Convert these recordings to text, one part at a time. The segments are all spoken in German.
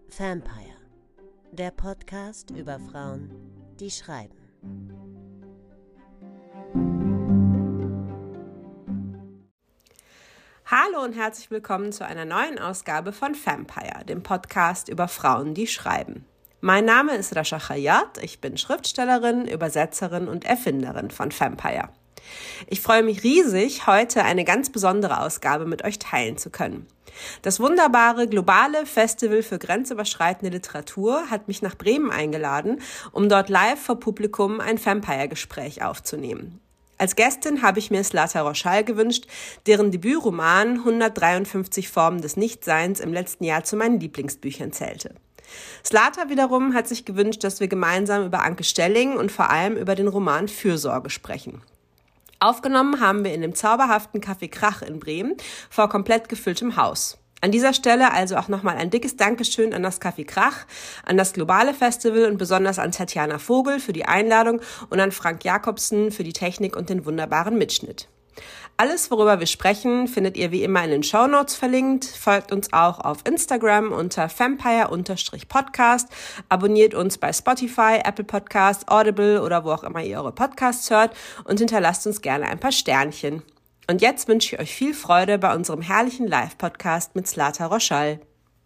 Vampire, der Podcast über Frauen, die schreiben. Hallo und herzlich willkommen zu einer neuen Ausgabe von Vampire, dem Podcast über Frauen, die schreiben. Mein Name ist Rasha Khayat, ich bin Schriftstellerin, Übersetzerin und Erfinderin von Vampire. Ich freue mich riesig, heute eine ganz besondere Ausgabe mit euch teilen zu können. Das wunderbare globale Festival für grenzüberschreitende Literatur hat mich nach Bremen eingeladen, um dort live vor Publikum ein Vampire-Gespräch aufzunehmen. Als Gästin habe ich mir Zlata Roschal gewünscht, deren Debütroman 153 Formen des Nichtseins im letzten Jahr zu meinen Lieblingsbüchern zählte. Zlata wiederum hat sich gewünscht, dass wir gemeinsam über Anke Stelling und vor allem über den Roman Fürsorge sprechen. Aufgenommen haben wir in dem zauberhaften Café Krach in Bremen vor komplett gefülltem Haus. An dieser Stelle also auch nochmal ein dickes Dankeschön an das Café Krach, an das globale Festival und besonders an Tatjana Vogel für die Einladung und an Frank Jakobsen für die Technik und den wunderbaren Mitschnitt. Alles, worüber wir sprechen, findet ihr wie immer in den Shownotes verlinkt. Folgt uns auch auf Instagram unter vampire_podcast. Abonniert uns bei Spotify, Apple Podcasts, Audible oder wo auch immer ihr eure Podcasts hört und hinterlasst uns gerne ein paar Sternchen. Und jetzt wünsche ich euch viel Freude bei unserem herrlichen Live-Podcast mit Zlata Roschal.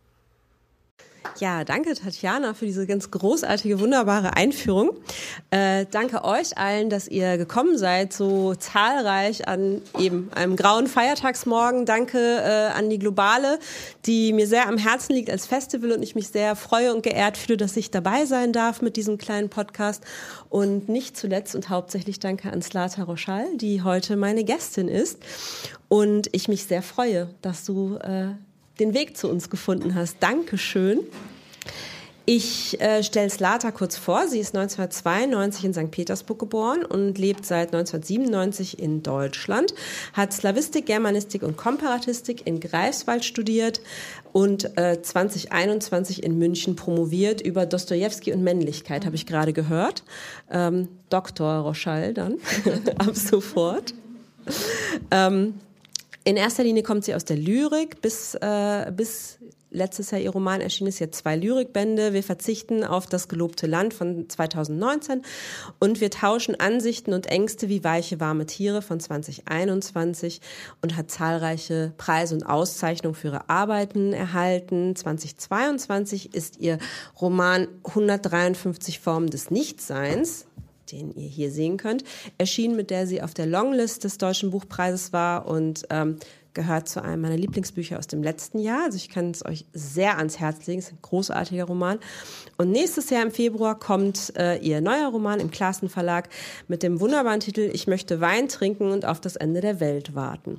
Ja, danke Tatjana für diese ganz großartige, wunderbare Einführung. Danke euch allen, dass ihr gekommen seid, so zahlreich an eben einem grauen Feiertagsmorgen. Danke an die Globale, die mir sehr am Herzen liegt als Festival und ich mich sehr freue und geehrt fühle, dass ich dabei sein darf mit diesem kleinen Podcast. Und nicht zuletzt und hauptsächlich danke an Zlata Roschal, die heute meine Gästin ist. Und ich mich sehr freue, dass du den Weg zu uns gefunden hast. Dankeschön. Ich stelle Zlata kurz vor. Sie ist 1992 in St. Petersburg geboren und lebt seit 1997 in Deutschland, hat Slawistik, Germanistik und Komparatistik in Greifswald studiert und 2021 in München promoviert über Dostojewski und Männlichkeit, habe ich gerade gehört. Dr. Roschal dann, ab sofort. In erster Linie kommt sie aus der Lyrik, bis letztes Jahr ihr Roman erschienen ist, jetzt 2 Lyrikbände. Wir verzichten auf das gelobte Land von 2019 und wir tauschen Ansichten und Ängste wie weiche, warme Tiere von 2021 und hat zahlreiche Preise und Auszeichnungen für ihre Arbeiten erhalten. 2022 ist ihr Roman 153 Formen des Nichtseins, den ihr hier sehen könnt, erschienen, mit der sie auf der Longlist des Deutschen Buchpreises war und gehört zu einem meiner Lieblingsbücher aus dem letzten Jahr. Also ich kann es euch sehr ans Herz legen. Es ist ein großartiger Roman. Und nächstes Jahr im Februar kommt ihr neuer Roman im Classen Verlag mit dem wunderbaren Titel Ich möchte Wein trinken und auf das Ende der Welt warten.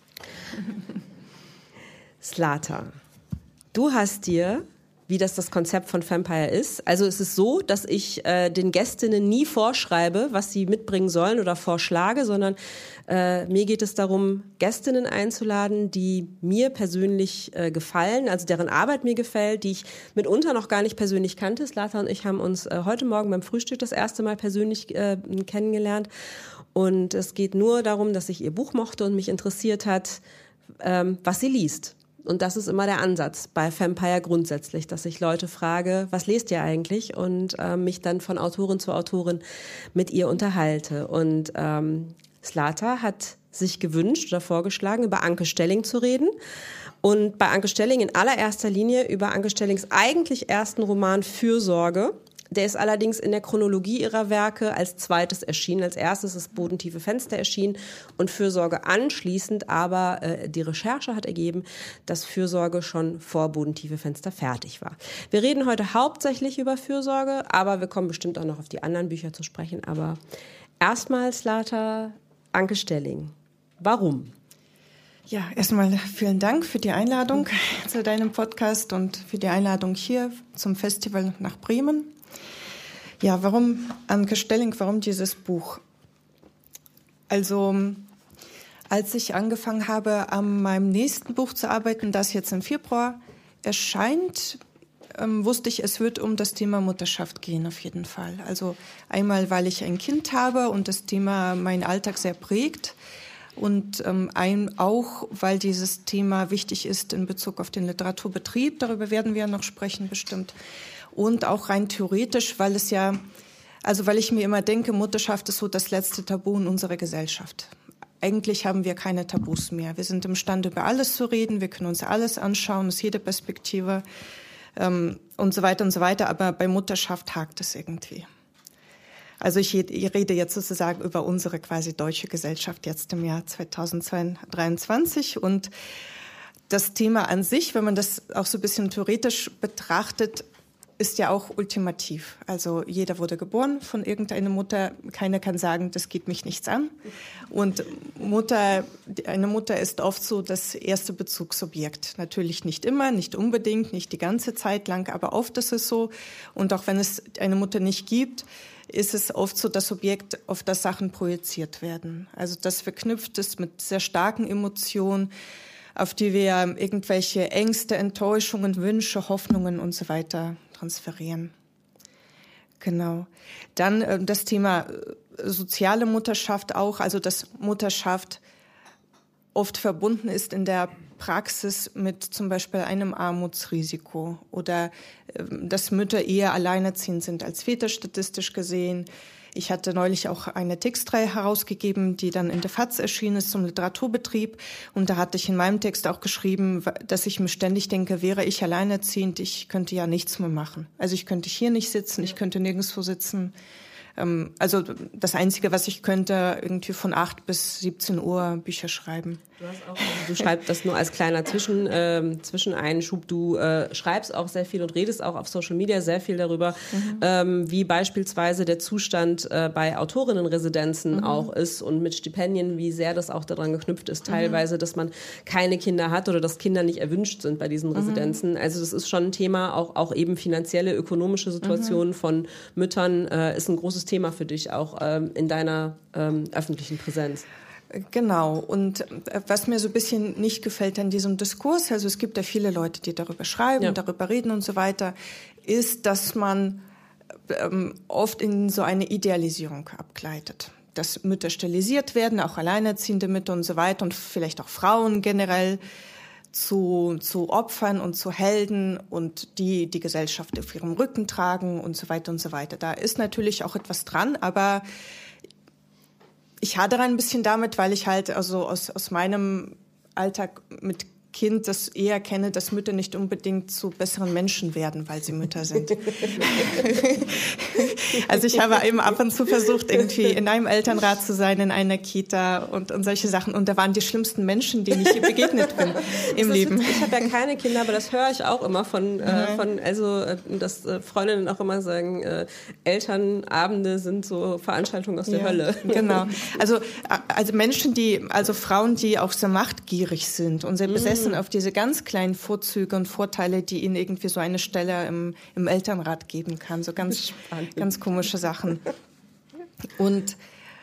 Zlata, du hast dir, wie das Konzept von Vampire ist. Also es ist so, dass ich den Gästinnen nie vorschreibe, was sie mitbringen sollen oder vorschlage, sondern mir geht es darum, Gästinnen einzuladen, die mir persönlich gefallen, also deren Arbeit mir gefällt, die ich mitunter noch gar nicht persönlich kannte. Zlata und ich haben uns heute Morgen beim Frühstück das erste Mal persönlich kennengelernt. Und es geht nur darum, dass ich ihr Buch mochte und mich interessiert hat, was sie liest. Und das ist immer der Ansatz bei Vampire grundsätzlich, dass ich Leute frage, was lest ihr eigentlich? Und mich dann von Autorin zu Autorin mit ihr unterhalte. Und Zlata hat sich gewünscht oder vorgeschlagen, über Anke Stelling zu reden. Und bei Anke Stelling in allererster Linie über Anke Stellings eigentlich ersten Roman Fürsorge. Der ist allerdings in der Chronologie ihrer Werke als zweites erschienen. Als erstes ist Bodentiefe Fenster erschienen und Fürsorge anschließend. Aber die Recherche hat ergeben, dass Fürsorge schon vor Bodentiefe Fenster fertig war. Wir reden heute hauptsächlich über Fürsorge, aber wir kommen bestimmt auch noch auf die anderen Bücher zu sprechen. Aber erstmal, Zlata, Anke Stelling. Warum? Ja, erstmal vielen Dank für die Einladung zu deinem Podcast und für die Einladung hier zum Festival nach Bremen. Ja, warum Anke Stelling, warum dieses Buch? Also, als ich angefangen habe, an meinem nächsten Buch zu arbeiten, das jetzt im Februar erscheint, wusste ich, es wird um das Thema Mutterschaft gehen, auf jeden Fall. Also einmal, weil ich ein Kind habe und das Thema meinen Alltag sehr prägt. Und auch, weil dieses Thema wichtig ist in Bezug auf den Literaturbetrieb, darüber werden wir ja noch sprechen bestimmt. Und auch rein theoretisch, weil ich mir immer denke, Mutterschaft ist so das letzte Tabu in unserer Gesellschaft. Eigentlich haben wir keine Tabus mehr. Wir sind imstande, über alles zu reden, wir können uns alles anschauen, aus jeder Perspektive und so weiter und so weiter. Aber bei Mutterschaft hakt es irgendwie. Also ich rede jetzt sozusagen über unsere quasi deutsche Gesellschaft jetzt im Jahr 2023. Und das Thema an sich, wenn man das auch so ein bisschen theoretisch betrachtet, ist ja auch ultimativ. Also jeder wurde geboren von irgendeiner Mutter. Keiner kann sagen, das geht mich nichts an. Und eine Mutter ist oft so das erste Bezugsobjekt. Natürlich nicht immer, nicht unbedingt, nicht die ganze Zeit lang, aber oft ist es so. Und auch wenn es eine Mutter nicht gibt, ist es oft so das Objekt, auf das Sachen projiziert werden. Also das verknüpft ist mit sehr starken Emotionen, auf die wir irgendwelche Ängste, Enttäuschungen, Wünsche, Hoffnungen und so weiter transferieren. Genau. Dann das Thema soziale Mutterschaft auch, also dass Mutterschaft oft verbunden ist in der Praxis mit zum Beispiel einem Armutsrisiko oder dass Mütter eher alleinerziehend sind als Väter statistisch gesehen. Ich hatte neulich auch eine Textreihe herausgegeben, die dann in der FAZ erschienen ist zum Literaturbetrieb. Und da hatte ich in meinem Text auch geschrieben, dass ich mir ständig denke, wäre ich alleinerziehend, ich könnte ja nichts mehr machen. Also ich könnte hier nicht sitzen, ich könnte nirgendwo sitzen. Also das Einzige, was ich könnte, irgendwie von 8 bis 17 Uhr Bücher schreiben. Du schreibst das nur als kleiner Zwischeneinschub. Du schreibst auch sehr viel und redest auch auf Social Media sehr viel darüber, wie beispielsweise der Zustand bei Autorinnenresidenzen auch ist und mit Stipendien, wie sehr das auch daran geknüpft ist, teilweise, dass man keine Kinder hat oder dass Kinder nicht erwünscht sind bei diesen Residenzen. Also das ist schon ein Thema, auch eben finanzielle, ökonomische Situationen von Müttern ist ein großes Thema für dich, auch in deiner öffentlichen Präsenz. Genau. Und was mir so ein bisschen nicht gefällt an diesem Diskurs, also es gibt ja viele Leute, die darüber schreiben, darüber reden und so weiter, ist, dass man oft in so eine Idealisierung abgleitet. Dass Mütter stilisiert werden, auch alleinerziehende Mütter und so weiter und vielleicht auch Frauen generell zu Opfern und zu Helden und die Gesellschaft auf ihrem Rücken tragen und so weiter und so weiter. Da ist natürlich auch etwas dran, aber ich hadere ein bisschen damit, weil ich halt also aus meinem Alltag mit Kind das eher kenne, dass Mütter nicht unbedingt zu besseren Menschen werden, weil sie Mütter sind. Also ich habe eben ab und zu versucht, irgendwie in einem Elternrat zu sein, in einer Kita und solche Sachen. Und da waren die schlimmsten Menschen, denen ich begegnet bin im Leben. Ich habe ja keine Kinder, aber das höre ich auch immer dass Freundinnen auch immer sagen, Elternabende sind so Veranstaltungen aus der Hölle. Genau. Also Menschen, Frauen, die auch sehr machtgierig sind und sehr besessen auf diese ganz kleinen Vorzüge und Vorteile, die ihnen irgendwie so eine Stelle im Elternrat geben kann. So ganz komische Sachen. Und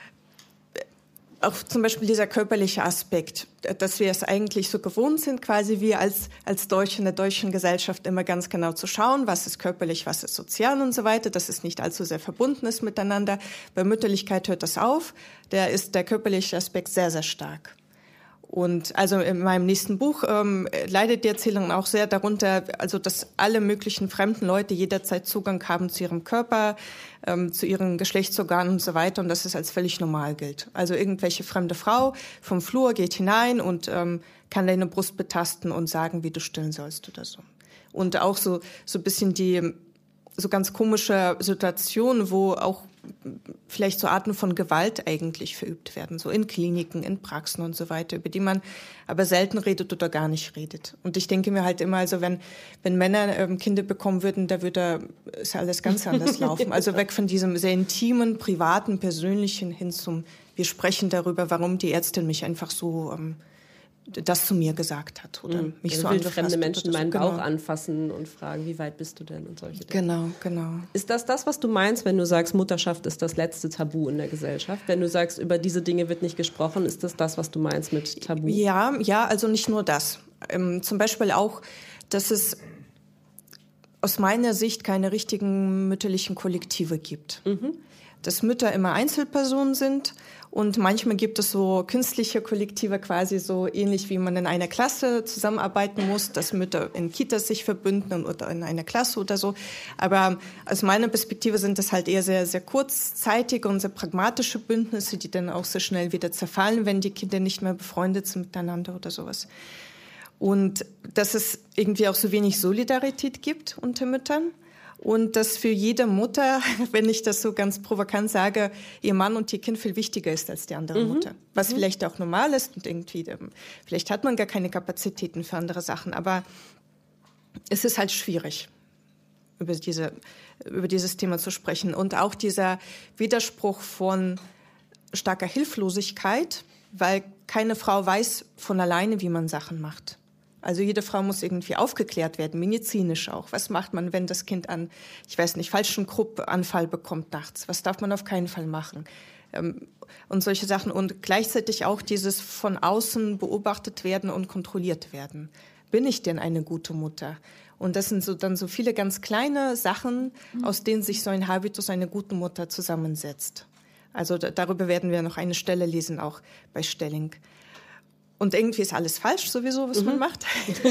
auch zum Beispiel dieser körperliche Aspekt, dass wir es eigentlich so gewohnt sind, quasi wir als Deutsche in der deutschen Gesellschaft immer ganz genau zu schauen, was ist körperlich, was ist sozial und so weiter, dass es nicht allzu sehr verbunden ist miteinander. Bei Mütterlichkeit hört das auf. Da ist der körperliche Aspekt sehr, sehr stark. Und also in meinem nächsten Buch leidet die Erzählung auch sehr darunter, also dass alle möglichen fremden Leute jederzeit Zugang haben zu ihrem Körper, zu ihren Geschlechtsorganen und so weiter und dass es als völlig normal gilt. Also irgendwelche fremde Frau vom Flur geht hinein und kann deine Brust betasten und sagen, wie du stillen sollst oder so. Und auch so ein bisschen so ganz komische Situationen, wo auch vielleicht so Arten von Gewalt eigentlich verübt werden, so in Kliniken, in Praxen und so weiter, über die man aber selten redet oder gar nicht redet. Und ich denke mir halt immer, also wenn Männer Kinder bekommen würden, da würde es alles ganz anders laufen. Also weg von diesem sehr intimen, privaten, persönlichen hin zum, wir sprechen darüber, warum die Ärztin mich einfach so das zu mir gesagt hat oder mich so angefasst. Fremde Menschen meinen Bauch anfassen und fragen, wie weit bist du denn und solche Dinge. Genau. Ist das, was du meinst, wenn du sagst, Mutterschaft ist das letzte Tabu in der Gesellschaft? Wenn du sagst, über diese Dinge wird nicht gesprochen, ist das, was du meinst mit Tabu? Ja, also nicht nur das. Zum Beispiel auch, dass es aus meiner Sicht keine richtigen mütterlichen Kollektive gibt. Dass Mütter immer Einzelpersonen sind Und manchmal gibt es so künstliche Kollektive, quasi so ähnlich wie man in einer Klasse zusammenarbeiten muss, dass Mütter in Kitas sich verbünden oder in einer Klasse oder so. Aber aus meiner Perspektive sind das halt eher sehr, sehr kurzzeitige und sehr pragmatische Bündnisse, die dann auch sehr schnell wieder zerfallen, wenn die Kinder nicht mehr befreundet sind miteinander oder sowas. Und dass es irgendwie auch so wenig Solidarität gibt unter Müttern. Und dass für jede Mutter, wenn ich das so ganz provokant sage, ihr Mann und ihr Kind viel wichtiger ist als die andere Mutter. Was vielleicht auch normal ist und irgendwie, vielleicht hat man gar keine Kapazitäten für andere Sachen. Aber es ist halt schwierig, über dieses Thema zu sprechen. Und auch dieser Widerspruch von starker Hilflosigkeit, weil keine Frau weiß von alleine, wie man Sachen macht. Also jede Frau muss irgendwie aufgeklärt werden, medizinisch auch. Was macht man, wenn das Kind falschen Kruppanfall bekommt nachts? Was darf man auf keinen Fall machen? Und solche Sachen. Und gleichzeitig auch dieses von außen beobachtet werden und kontrolliert werden. Bin ich denn eine gute Mutter? Und das sind dann so viele ganz kleine Sachen, aus denen sich so ein Habitus einer guten Mutter zusammensetzt. Also darüber werden wir noch eine Stelle lesen, auch bei Stelling. Und irgendwie ist alles falsch sowieso, was man macht.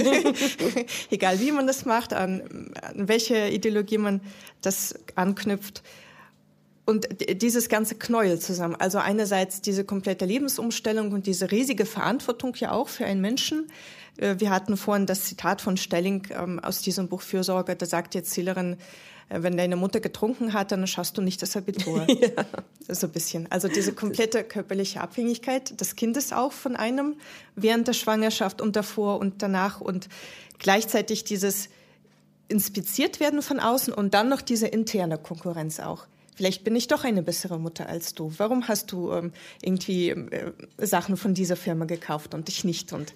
Egal wie man das macht, an welche Ideologie man das anknüpft. Und dieses ganze Knäuel zusammen. Also einerseits diese komplette Lebensumstellung und diese riesige Verantwortung ja auch für einen Menschen. Wir hatten vorhin das Zitat von Stelling aus diesem Buch Fürsorge. Da sagt die Erzählerin, wenn deine Mutter getrunken hat, dann schaffst du nicht das Abitur. Ja. So ein bisschen. Also diese komplette körperliche Abhängigkeit des Kindes auch von einem während der Schwangerschaft und davor und danach und gleichzeitig dieses inspiziert werden von außen und dann noch diese interne Konkurrenz auch. Vielleicht bin ich doch eine bessere Mutter als du. Warum hast du irgendwie Sachen von dieser Firma gekauft und ich nicht? Und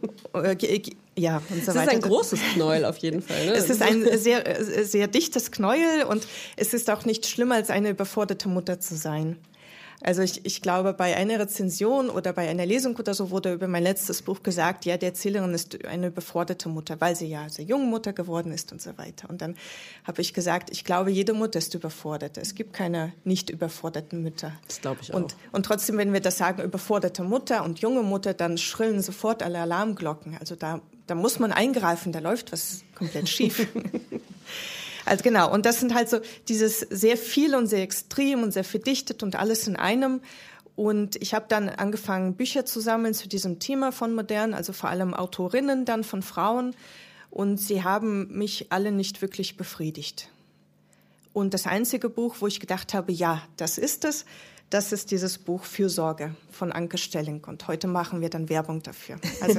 ja, und so weiter. Es ist ein großes Knäuel auf jeden Fall. Ne? Es ist ein sehr, sehr dichtes Knäuel und es ist auch nicht schlimmer, als eine überforderte Mutter zu sein. Also ich glaube, bei einer Rezension oder bei einer Lesung oder so wurde über mein letztes Buch gesagt, ja, die Erzählerin ist eine überforderte Mutter, weil sie ja sehr junge Mutter geworden ist und so weiter. Und dann habe ich gesagt, ich glaube, jede Mutter ist überfordert. Es gibt keine nicht überforderten Mütter. Das glaube ich auch. Und trotzdem, wenn wir das sagen, überforderte Mutter und junge Mutter, dann schrillen sofort alle Alarmglocken. Also da muss man eingreifen, da läuft was komplett schief. Also genau, und das sind halt so dieses sehr viel und sehr extrem und sehr verdichtet und alles in einem. Und ich habe dann angefangen, Bücher zu sammeln zu diesem Thema von modern, also vor allem Autorinnen dann von Frauen. Und sie haben mich alle nicht wirklich befriedigt. Und das einzige Buch, wo ich gedacht habe, ja, das ist dieses Buch Fürsorge von Anke Stelling. Und heute machen wir dann Werbung dafür. Also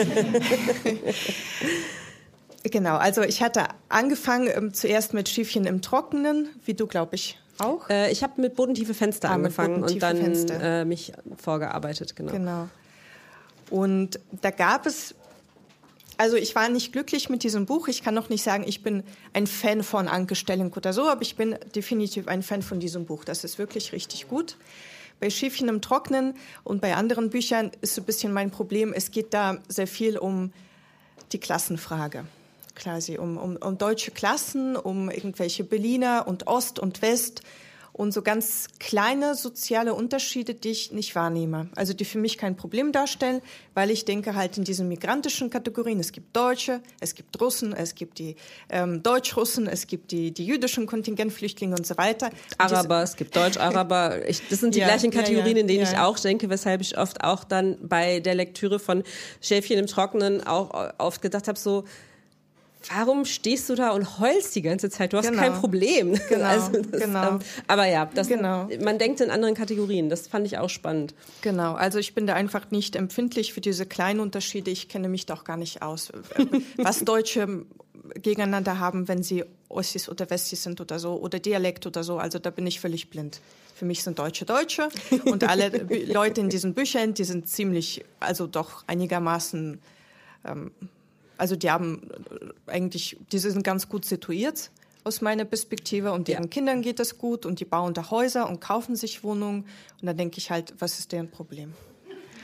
genau, also ich hatte angefangen zuerst mit Schiffchen im Trockenen, wie du, glaube ich, auch. Ich habe mit bodentiefe Fenster angefangen und dann mich vorgearbeitet, genau. Genau. Und da gab es, also ich war nicht glücklich mit diesem Buch. Ich kann noch nicht sagen, ich bin ein Fan von Anke Stelling oder so, aber ich bin definitiv ein Fan von diesem Buch. Das ist wirklich richtig gut. Bei Schiffchen im Trocknen und bei anderen Büchern ist so ein bisschen mein Problem, es geht da sehr viel um die Klassenfrage. Quasi um deutsche Klassen, um irgendwelche Berliner und Ost und West und so ganz kleine soziale Unterschiede, die ich nicht wahrnehme. Also die für mich kein Problem darstellen, weil ich denke halt in diesen migrantischen Kategorien, es gibt Deutsche, es gibt Russen, es gibt die Deutsch-Russen, es gibt die jüdischen Kontingentflüchtlinge und so weiter. Araber, es gibt Deutsch-Araber. Das sind die gleichen Kategorien, in denen ich auch denke, weshalb ich oft auch dann bei der Lektüre von Schäfchen im Trockenen auch oft gedacht habe, so, warum stehst du da und heulst die ganze Zeit? Du hast kein Problem. Genau, aber ja, man denkt in anderen Kategorien. Das fand ich auch spannend. Genau, also ich bin da einfach nicht empfindlich für diese kleinen Unterschiede. Ich kenne mich doch gar nicht aus. Was Deutsche gegeneinander haben, wenn sie Ossis oder Wessis sind oder so, oder Dialekt oder so. Also da bin ich völlig blind. Für mich sind Deutsche Deutsche und alle Leute in diesen Büchern, die sind ziemlich, also doch einigermaßen... Also die sind ganz gut situiert aus meiner Perspektive und deren Kindern geht es gut und die bauen da Häuser und kaufen sich Wohnungen und da denke ich halt, was ist deren Problem?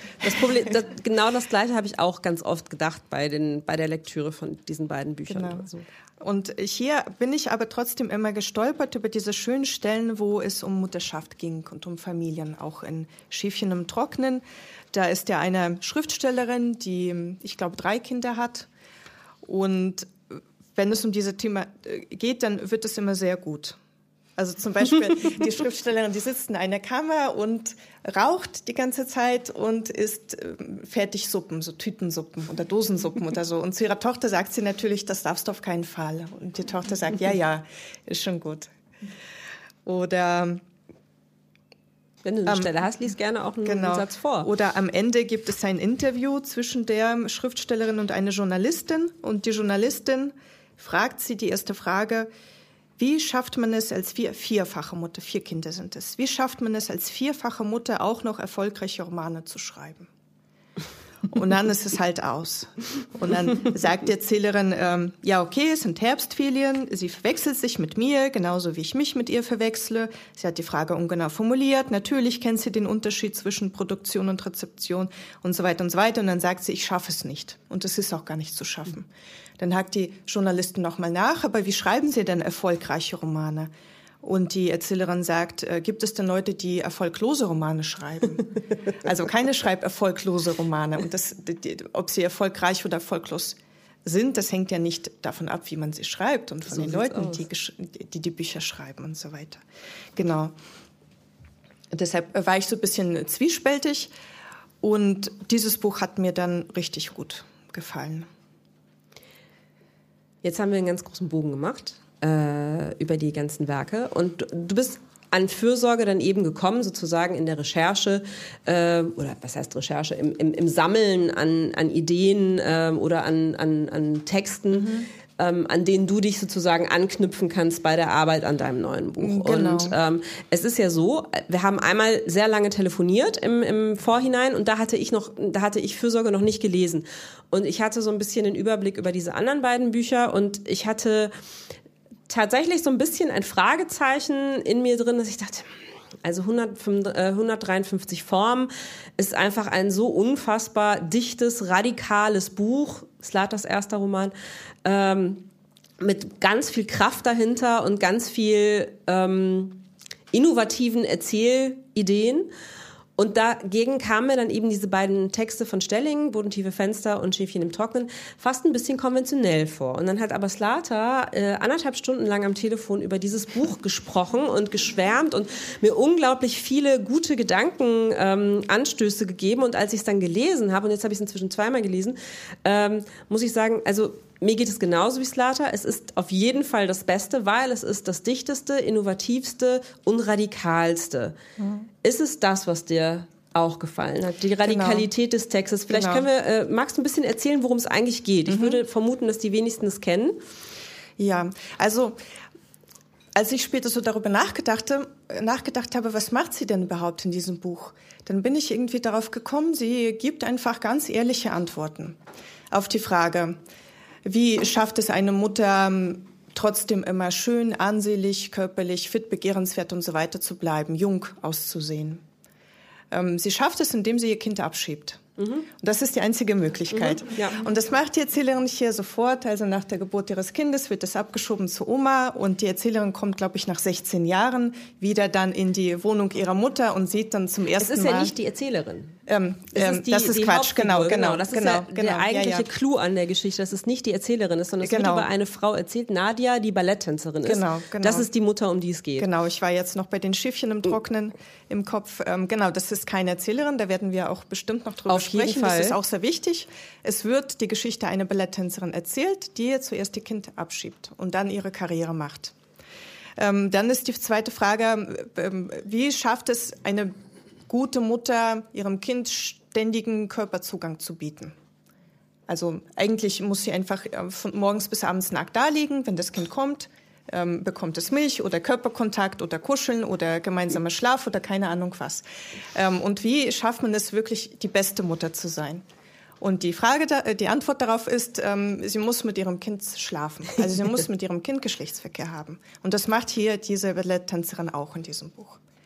Das Problem, genau das Gleiche habe ich auch ganz oft gedacht bei der Lektüre von diesen beiden Büchern. Genau. So. Und hier bin ich aber trotzdem immer gestolpert über diese schönen Stellen, wo es um Mutterschaft ging und um Familien, auch in Schäfchen im Trocknen. Da ist ja eine Schriftstellerin, die, ich glaube, 3 Kinder hat. Und wenn es um dieses Thema geht, dann wird es immer sehr gut. Also zum Beispiel die Schriftstellerin, die sitzt in einer Kammer und raucht die ganze Zeit und isst Fertigsuppen, so Tütensuppen oder Dosensuppen oder so. Und zu ihrer Tochter sagt sie natürlich, das darfst du auf keinen Fall. Und die Tochter sagt, ja, ist schon gut. Oder wenn du eine Stelle hast, lies gerne auch einen Satz vor. Oder am Ende gibt es ein Interview zwischen der Schriftstellerin und einer Journalistin. Und die Journalistin fragt sie die erste Frage: Wie schafft man es als vierfache Mutter, 4 Kinder sind es, wie schafft man es als vierfache Mutter auch noch erfolgreiche Romane zu schreiben? Und dann ist es halt aus. Und dann sagt die Erzählerin, ja okay, es sind Herbstferien, sie verwechselt sich mit mir, genauso wie ich mich mit ihr verwechsle. Sie hat die Frage ungenau formuliert, natürlich kennt sie den Unterschied zwischen Produktion und Rezeption und so weiter und so weiter. Und dann sagt sie, ich schaffe es nicht. Und es ist auch gar nicht zu schaffen. Dann hakt die Journalistin nochmal nach, aber wie schreiben Sie denn erfolgreiche Romane? Und die Erzählerin sagt, gibt es denn Leute, die erfolglose Romane schreiben? Also keine schreibt erfolglose Romane. Und ob sie erfolgreich oder erfolglos sind, das hängt ja nicht davon ab, wie man sie schreibt und von so den Leuten, die Bücher schreiben und so weiter. Genau. Deshalb war ich so ein bisschen zwiespältig. Und dieses Buch hat mir dann richtig gut gefallen. Jetzt haben wir einen ganz großen Bogen gemacht über die ganzen Werke. Und du bist an Fürsorge dann eben gekommen, sozusagen in der Recherche, oder was heißt Recherche, im Sammeln an Ideen oder an Texten, an denen du dich sozusagen anknüpfen kannst bei der Arbeit an deinem neuen Buch. Genau. Und es ist ja so, wir haben einmal sehr lange telefoniert im Vorhinein und da hatte ich Fürsorge noch nicht gelesen. Und ich hatte so ein bisschen den Überblick über diese anderen beiden Bücher und ich hatte tatsächlich so ein bisschen ein Fragezeichen in mir drin, dass ich dachte, also 153 Formen ist einfach ein so unfassbar dichtes, radikales Buch, Slaters erster Roman, mit ganz viel Kraft dahinter und ganz viel innovativen Erzählideen. Und dagegen kamen mir dann eben diese beiden Texte von Stelling, Bodentiefe Fenster und Schäfchen im Trocknen, fast ein bisschen konventionell vor. Und dann hat aber Slater 1,5 Stunden lang am Telefon über dieses Buch gesprochen und geschwärmt und mir unglaublich viele gute Gedankenanstöße gegeben. Und als ich es dann gelesen habe, und jetzt habe ich es inzwischen 2-mal gelesen, muss ich sagen, also mir geht es genauso wie Slater. Es ist auf jeden Fall das Beste, weil es ist das dichteste, innovativste und radikalste. Mhm. Ist es das, was dir auch gefallen hat? Die Radikalität des Textes. Vielleicht magst du ein bisschen erzählen, worum es eigentlich geht? Ich würde vermuten, dass die wenigsten es kennen. Ja, also als ich später so darüber nachgedacht habe, was macht sie denn überhaupt in diesem Buch? Dann bin ich irgendwie darauf gekommen, sie gibt einfach ganz ehrliche Antworten auf die Frage, wie schafft es eine Mutter, trotzdem immer schön, ansehlich, körperlich, fit, begehrenswert und so weiter zu bleiben, jung auszusehen? Sie schafft es, indem sie ihr Kind abschiebt. Und das ist die einzige Möglichkeit. Ja. Und das macht die Erzählerin hier sofort. Also nach der Geburt ihres Kindes wird es abgeschoben zu Oma. Und die Erzählerin kommt, glaube ich, nach 16 Jahren wieder dann in die Wohnung ihrer Mutter und sieht dann zum ersten Mal... Es ist ja nicht die Erzählerin. Das ist Quatsch, genau. Das ist der eigentliche Clou an der Geschichte, dass es nicht die Erzählerin ist, sondern es wird über eine Frau erzählt, Nadia, die Balletttänzerin ist. Genau. Das ist die Mutter, um die es geht. Genau, ich war jetzt noch bei den Schäfchen im Trocknen im Kopf. Genau, das ist keine Erzählerin, da werden wir auch bestimmt noch drüber sprechen. Auf jeden Fall. Das ist auch sehr wichtig. Es wird die Geschichte einer Balletttänzerin erzählt, die zuerst ihr Kind abschiebt und dann ihre Karriere macht. Dann ist die zweite Frage, wie schafft es eine gute Mutter, ihrem Kind ständigen Körperzugang zu bieten? Also eigentlich muss sie einfach von morgens bis abends nackt da liegen, wenn das Kind kommt, bekommt es Milch oder Körperkontakt oder Kuscheln oder gemeinsamer Schlaf oder keine Ahnung was. Und wie schafft man es wirklich, die beste Mutter zu sein? Und die Antwort darauf ist, sie muss mit ihrem Kind schlafen. Also sie muss mit ihrem Kind Geschlechtsverkehr haben. Und das macht hier diese Balletttänzerin auch in diesem Buch.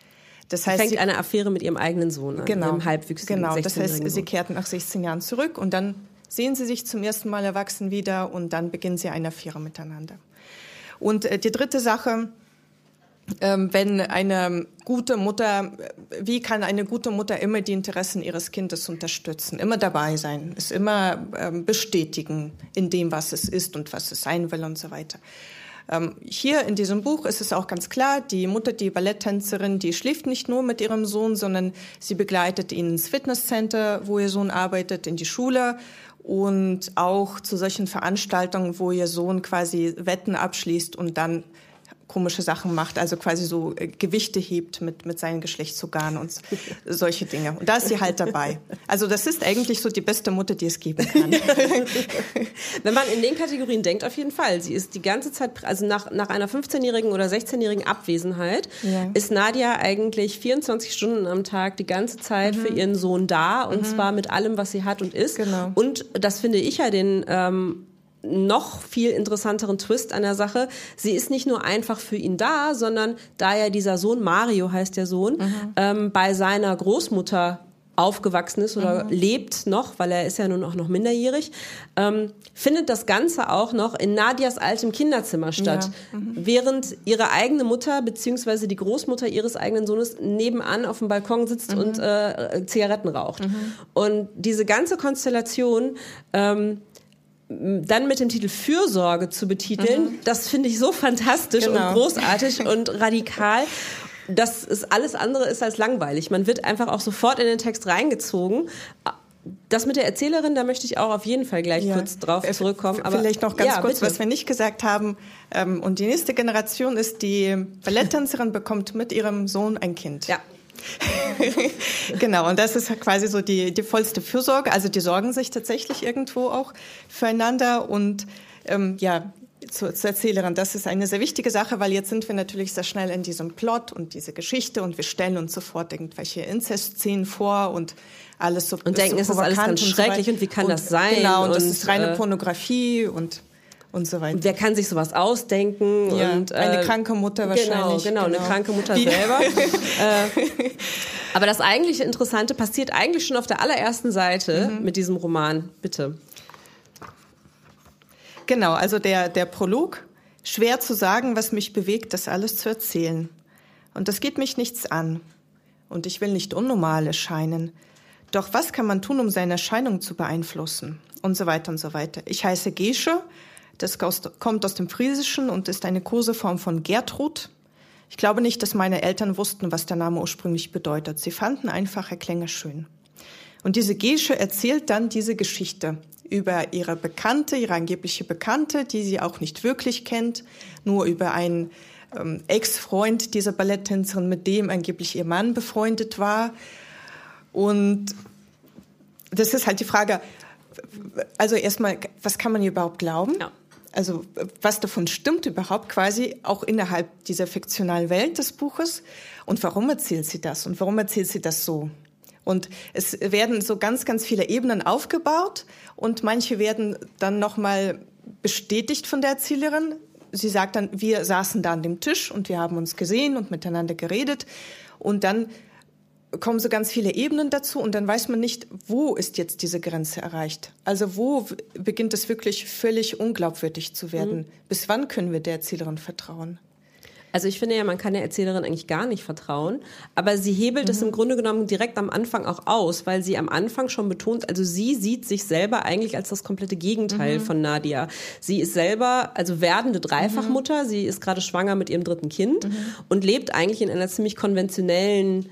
Das heißt, fängt eine Affäre mit ihrem eigenen Sohn an, ihrem halbwüchsigen 16-jährigen das heißt, sie Sohn. kehrt nach 16 Jahren zurück und dann sehen sie sich zum ersten Mal erwachsen wieder und dann beginnen sie eine Affäre miteinander. Und die dritte Sache, wenn eine gute Mutter, wie kann eine gute Mutter immer die Interessen ihres Kindes unterstützen, immer dabei sein, es immer bestätigen in dem, was es ist und was es sein will und so weiter. Hier in diesem Buch ist es auch ganz klar, die Mutter, die Balletttänzerin, die schläft nicht nur mit ihrem Sohn, sondern sie begleitet ihn ins Fitnesscenter, wo ihr Sohn arbeitet, in die Schule und auch zu solchen Veranstaltungen, wo ihr Sohn quasi Wetten abschließt und dann komische Sachen macht, also quasi so Gewichte hebt mit seinen Geschlechtsorganen und solche Dinge. Und da ist sie halt dabei. Also das ist eigentlich so die beste Mutter, die es geben kann. Wenn man in den Kategorien denkt, auf jeden Fall. Sie ist die ganze Zeit, also nach einer 15-jährigen oder 16-jährigen Abwesenheit, ist Nadia eigentlich 24 Stunden am Tag die ganze Zeit für ihren Sohn da und zwar mit allem, was sie hat und ist. Genau. Und das finde ich ja den noch viel interessanteren Twist an der Sache. Sie ist nicht nur einfach für ihn da, sondern da ja dieser Sohn, Mario heißt der Sohn, bei seiner Großmutter aufgewachsen ist oder lebt noch, weil er ist ja nun auch noch minderjährig, findet das Ganze auch noch in Nadias altem Kinderzimmer statt, während ihre eigene Mutter beziehungsweise die Großmutter ihres eigenen Sohnes nebenan auf dem Balkon sitzt und Zigaretten raucht. Und diese ganze Konstellation dann mit dem Titel Fürsorge zu betiteln, das finde ich so fantastisch und großartig und radikal, dass es alles andere ist als langweilig. Man wird einfach auch sofort in den Text reingezogen. Das mit der Erzählerin, da möchte ich auch auf jeden Fall gleich kurz drauf zurückkommen. Aber vielleicht noch ganz kurz, bitte. was wir nicht gesagt haben. Und die nächste Generation ist, die Balletttänzerin bekommt mit ihrem Sohn ein Kind. Ja. Genau, und das ist quasi so die vollste Fürsorge. Also die sorgen sich tatsächlich irgendwo auch füreinander. Und zur Erzählerin, das ist eine sehr wichtige Sache, weil jetzt sind wir natürlich sehr schnell in diesem Plot und diese Geschichte und wir stellen uns sofort irgendwelche Inzestszenen vor und alles so. Und denken, es ist alles ganz schrecklich und wie kann das sein? Genau, und das ist reine Pornografie und so weiter. Und wer kann sich sowas ausdenken? Ja, und, eine kranke Mutter wahrscheinlich. Genau, eine kranke Mutter selber. Aber das eigentliche Interessante passiert eigentlich schon auf der allerersten Seite mit diesem Roman. Bitte. Genau, also der Prolog. Schwer zu sagen, was mich bewegt, das alles zu erzählen. Und das geht mich nichts an. Und ich will nicht unnormal erscheinen. Doch was kann man tun, um seine Erscheinung zu beeinflussen? Und so weiter und so weiter. Ich heiße Gesche. Das kommt aus dem Friesischen und ist eine Koseform von Gertrud. Ich glaube nicht, dass meine Eltern wussten, was der Name ursprünglich bedeutet. Sie fanden einfache Klänge schön. Und diese Gesche erzählt dann diese Geschichte über ihre Bekannte, ihre angebliche Bekannte, die sie auch nicht wirklich kennt, nur über einen Ex-Freund dieser Balletttänzerin, mit dem angeblich ihr Mann befreundet war. Und das ist halt die Frage, also erstmal, was kann man überhaupt glauben? Ja. Also was davon stimmt überhaupt quasi auch innerhalb dieser fiktionalen Welt des Buches und warum erzählt sie das und warum erzählt sie das so? Und es werden so ganz, ganz viele Ebenen aufgebaut und manche werden dann nochmal bestätigt von der Erzählerin. Sie sagt dann, wir saßen da an dem Tisch und wir haben uns gesehen und miteinander geredet und dann kommen so ganz viele Ebenen dazu und dann weiß man nicht, wo ist jetzt diese Grenze erreicht. Also wo beginnt es wirklich völlig unglaubwürdig zu werden? Bis wann können wir der Erzählerin vertrauen? Also ich finde ja, man kann der Erzählerin eigentlich gar nicht vertrauen, aber sie hebelt es im Grunde genommen direkt am Anfang auch aus, weil sie am Anfang schon betont, also sie sieht sich selber eigentlich als das komplette Gegenteil von Nadia. Sie ist selber, also werdende Dreifachmutter, sie ist gerade schwanger mit ihrem 3. Kind und lebt eigentlich in einer ziemlich konventionellen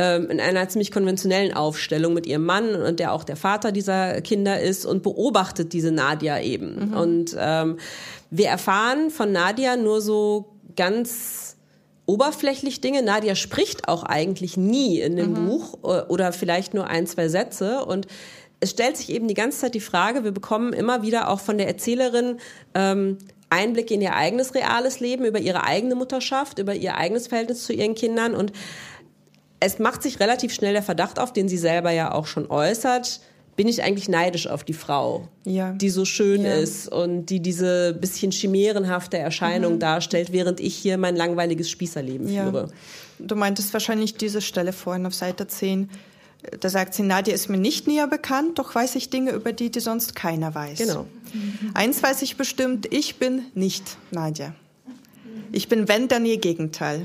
Aufstellung mit ihrem Mann und der auch der Vater dieser Kinder ist und beobachtet diese Nadia eben. Und wir erfahren von Nadia nur so ganz oberflächlich Dinge. Nadia spricht auch eigentlich nie in dem Buch oder vielleicht nur 1, 2 Sätze und es stellt sich eben die ganze Zeit die Frage, wir bekommen immer wieder auch von der Erzählerin Einblicke in ihr eigenes reales Leben, über ihre eigene Mutterschaft, über ihr eigenes Verhältnis zu ihren Kindern und es macht sich relativ schnell der Verdacht auf, den sie selber ja auch schon äußert, bin ich eigentlich neidisch auf die Frau, die so schön ist und die diese bisschen chimärenhafte Erscheinung darstellt, während ich hier mein langweiliges Spießerleben führe. Du meintest wahrscheinlich diese Stelle vorhin auf Seite 10. Da sagt sie, Nadia ist mir nicht näher bekannt, doch weiß ich Dinge, über die sonst keiner weiß. Genau. Eins weiß ich bestimmt, ich bin nicht Nadia. Ich bin, wenn, dann ihr Gegenteil.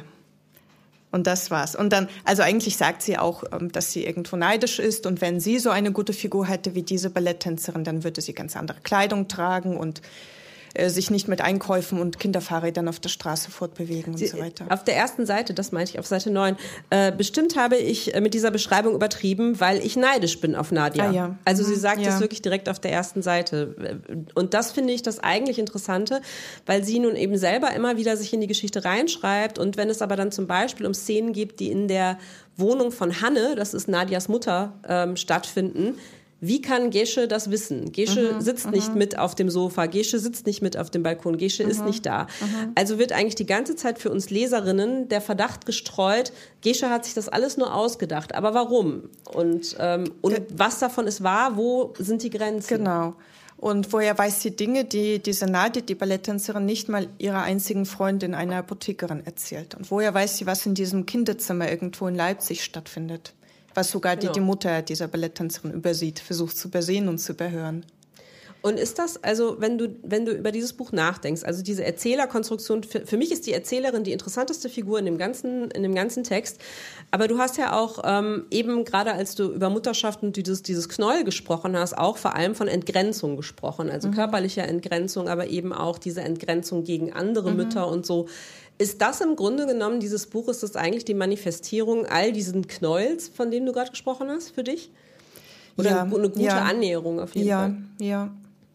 Und das war's. Und dann, also eigentlich sagt sie auch, dass sie irgendwo neidisch ist und wenn sie so eine gute Figur hätte wie diese Balletttänzerin, dann würde sie ganz andere Kleidung tragen und sich nicht mit Einkäufen und Kinderfahrrädern auf der Straße fortbewegen und so weiter. Auf der ersten Seite, das meinte ich, auf Seite 9, bestimmt habe ich mit dieser Beschreibung übertrieben, weil ich neidisch bin auf Nadia. Also sie sagt das wirklich direkt auf der ersten Seite. Und das finde ich das eigentlich Interessante, weil sie nun eben selber immer wieder sich in die Geschichte reinschreibt und wenn es aber dann zum Beispiel um Szenen geht, die in der Wohnung von Hanne, das ist Nadias Mutter, stattfinden, wie kann Gesche das wissen? Gesche sitzt nicht mit auf dem Sofa, Gesche sitzt nicht mit auf dem Balkon, Gesche ist nicht da. Also wird eigentlich die ganze Zeit für uns Leserinnen der Verdacht gestreut, Gesche hat sich das alles nur ausgedacht. Aber warum? Und was davon ist wahr? Wo sind die Grenzen? Genau. Und woher weiß sie Dinge, die diese Nadia, die Balletttänzerin, nicht mal ihrer einzigen Freundin, einer Apothekerin, erzählt? Und woher weiß sie, was in diesem Kinderzimmer irgendwo in Leipzig stattfindet? Was sogar die Mutter dieser Balletttänzerin übersieht, versucht zu übersehen und zu überhören. Und ist das, also wenn du über dieses Buch nachdenkst, also diese Erzählerkonstruktion, für mich ist die Erzählerin die interessanteste Figur in dem ganzen Text, aber du hast ja auch eben gerade als du über Mutterschaft und dieses Knäuel gesprochen hast, auch vor allem von Entgrenzung gesprochen, also körperlicher Entgrenzung, aber eben auch diese Entgrenzung gegen andere Mütter und so. Ist das im Grunde genommen, dieses Buch, ist das eigentlich die Manifestierung all diesen Knäuels, von denen du gerade gesprochen hast, für dich? Oder eine gute Annäherung auf jeden Fall? Ja,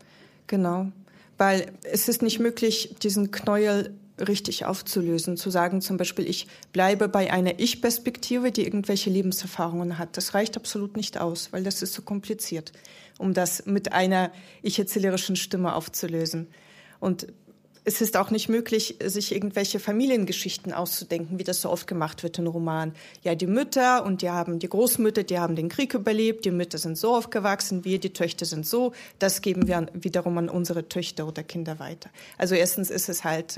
genau. Weil es ist nicht möglich, diesen Knäuel richtig aufzulösen, zu sagen zum Beispiel, ich bleibe bei einer Ich-Perspektive, die irgendwelche Lebenserfahrungen hat. Das reicht absolut nicht aus, weil das ist so kompliziert, um das mit einer ich-erzählerischen Stimme aufzulösen. Und es ist auch nicht möglich, sich irgendwelche Familiengeschichten auszudenken, wie das so oft gemacht wird in Romanen. Ja, die Mütter und die Großmütter, die haben den Krieg überlebt, die Mütter sind so aufgewachsen, wir, die Töchter sind so. Das geben wir wiederum an unsere Töchter oder Kinder weiter. Also erstens ist es halt,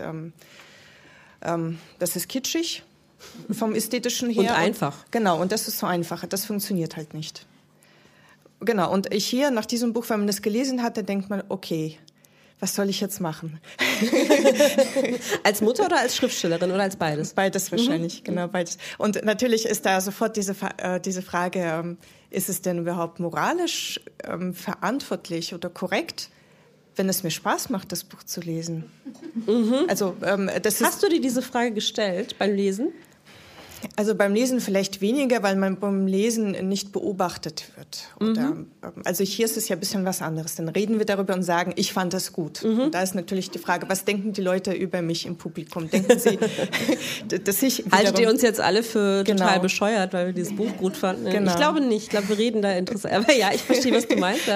das ist kitschig vom Ästhetischen her. Und einfach. Genau, und das ist so einfach. Das funktioniert halt nicht. Genau, und hier nach diesem Buch, wenn man das gelesen hat, dann denkt man, okay, was soll ich jetzt machen? Als Mutter oder als Schriftstellerin oder als beides? Beides wahrscheinlich, genau, beides. Und natürlich ist da sofort diese Frage, ist es denn überhaupt moralisch verantwortlich oder korrekt, wenn es mir Spaß macht, das Buch zu lesen? Also, Hast du dir diese Frage gestellt beim Lesen? Also beim Lesen vielleicht weniger, weil man beim Lesen nicht beobachtet wird. Oder, also hier ist es ja ein bisschen was anderes. Dann reden wir darüber und sagen, ich fand das gut. Und da ist natürlich die Frage, was denken die Leute über mich im Publikum? Denken sie, dass ich... Haltet ihr uns jetzt alle für total bescheuert, weil wir dieses Buch gut fanden? Genau. Ich glaube nicht. Ich glaube, wir reden da interessant. Aber ja, ich verstehe, was du meinst.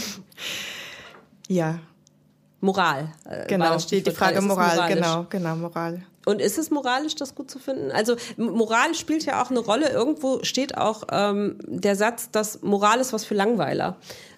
Ja. Moral. Genau, steht die Frage Moral. Genau, Moral. Und ist es moralisch, das gut zu finden? Also Moral spielt ja auch eine Rolle. Irgendwo steht auch der Satz, dass Moral ist was für Langweiler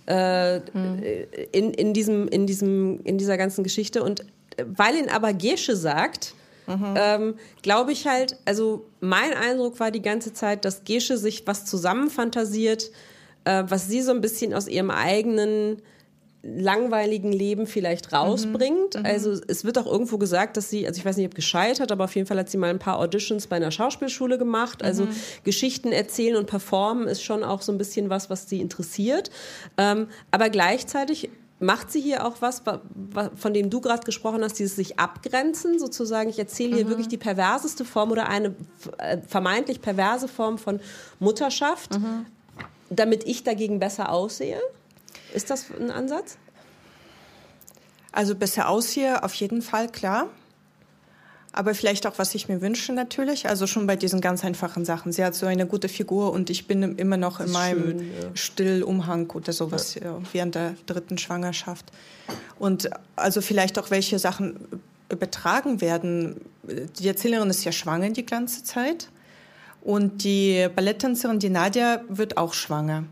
in dieser ganzen Geschichte. Und weil ihn aber Gesche sagt, glaube ich halt, also mein Eindruck war die ganze Zeit, dass Gesche sich was zusammenfantasiert, was sie so ein bisschen aus ihrem eigenen langweiligen Leben vielleicht rausbringt. Also es wird auch irgendwo gesagt, dass sie, also ich weiß nicht, ob gescheitert, aber auf jeden Fall hat sie mal ein paar Auditions bei einer Schauspielschule gemacht. Also Geschichten erzählen und performen ist schon auch so ein bisschen was sie interessiert. Aber gleichzeitig macht sie hier auch was, von dem du gerade gesprochen hast, dieses sich abgrenzen, sozusagen, ich erzähle hier wirklich die perverseste Form oder eine vermeintlich perverse Form von Mutterschaft, damit ich dagegen besser aussehe? Ist das ein Ansatz? Also besser aussehe, auf jeden Fall, klar. Aber vielleicht auch, was ich mir wünsche natürlich. Also schon bei diesen ganz einfachen Sachen. Sie hat so eine gute Figur und ich bin immer noch in meinem Stillumhang oder sowas während der 3. Schwangerschaft. Und also vielleicht auch, welche Sachen übertragen werden. Die Erzählerin ist ja schwanger die ganze Zeit. Und die Balletttänzerin, die Nadia, wird auch schwanger.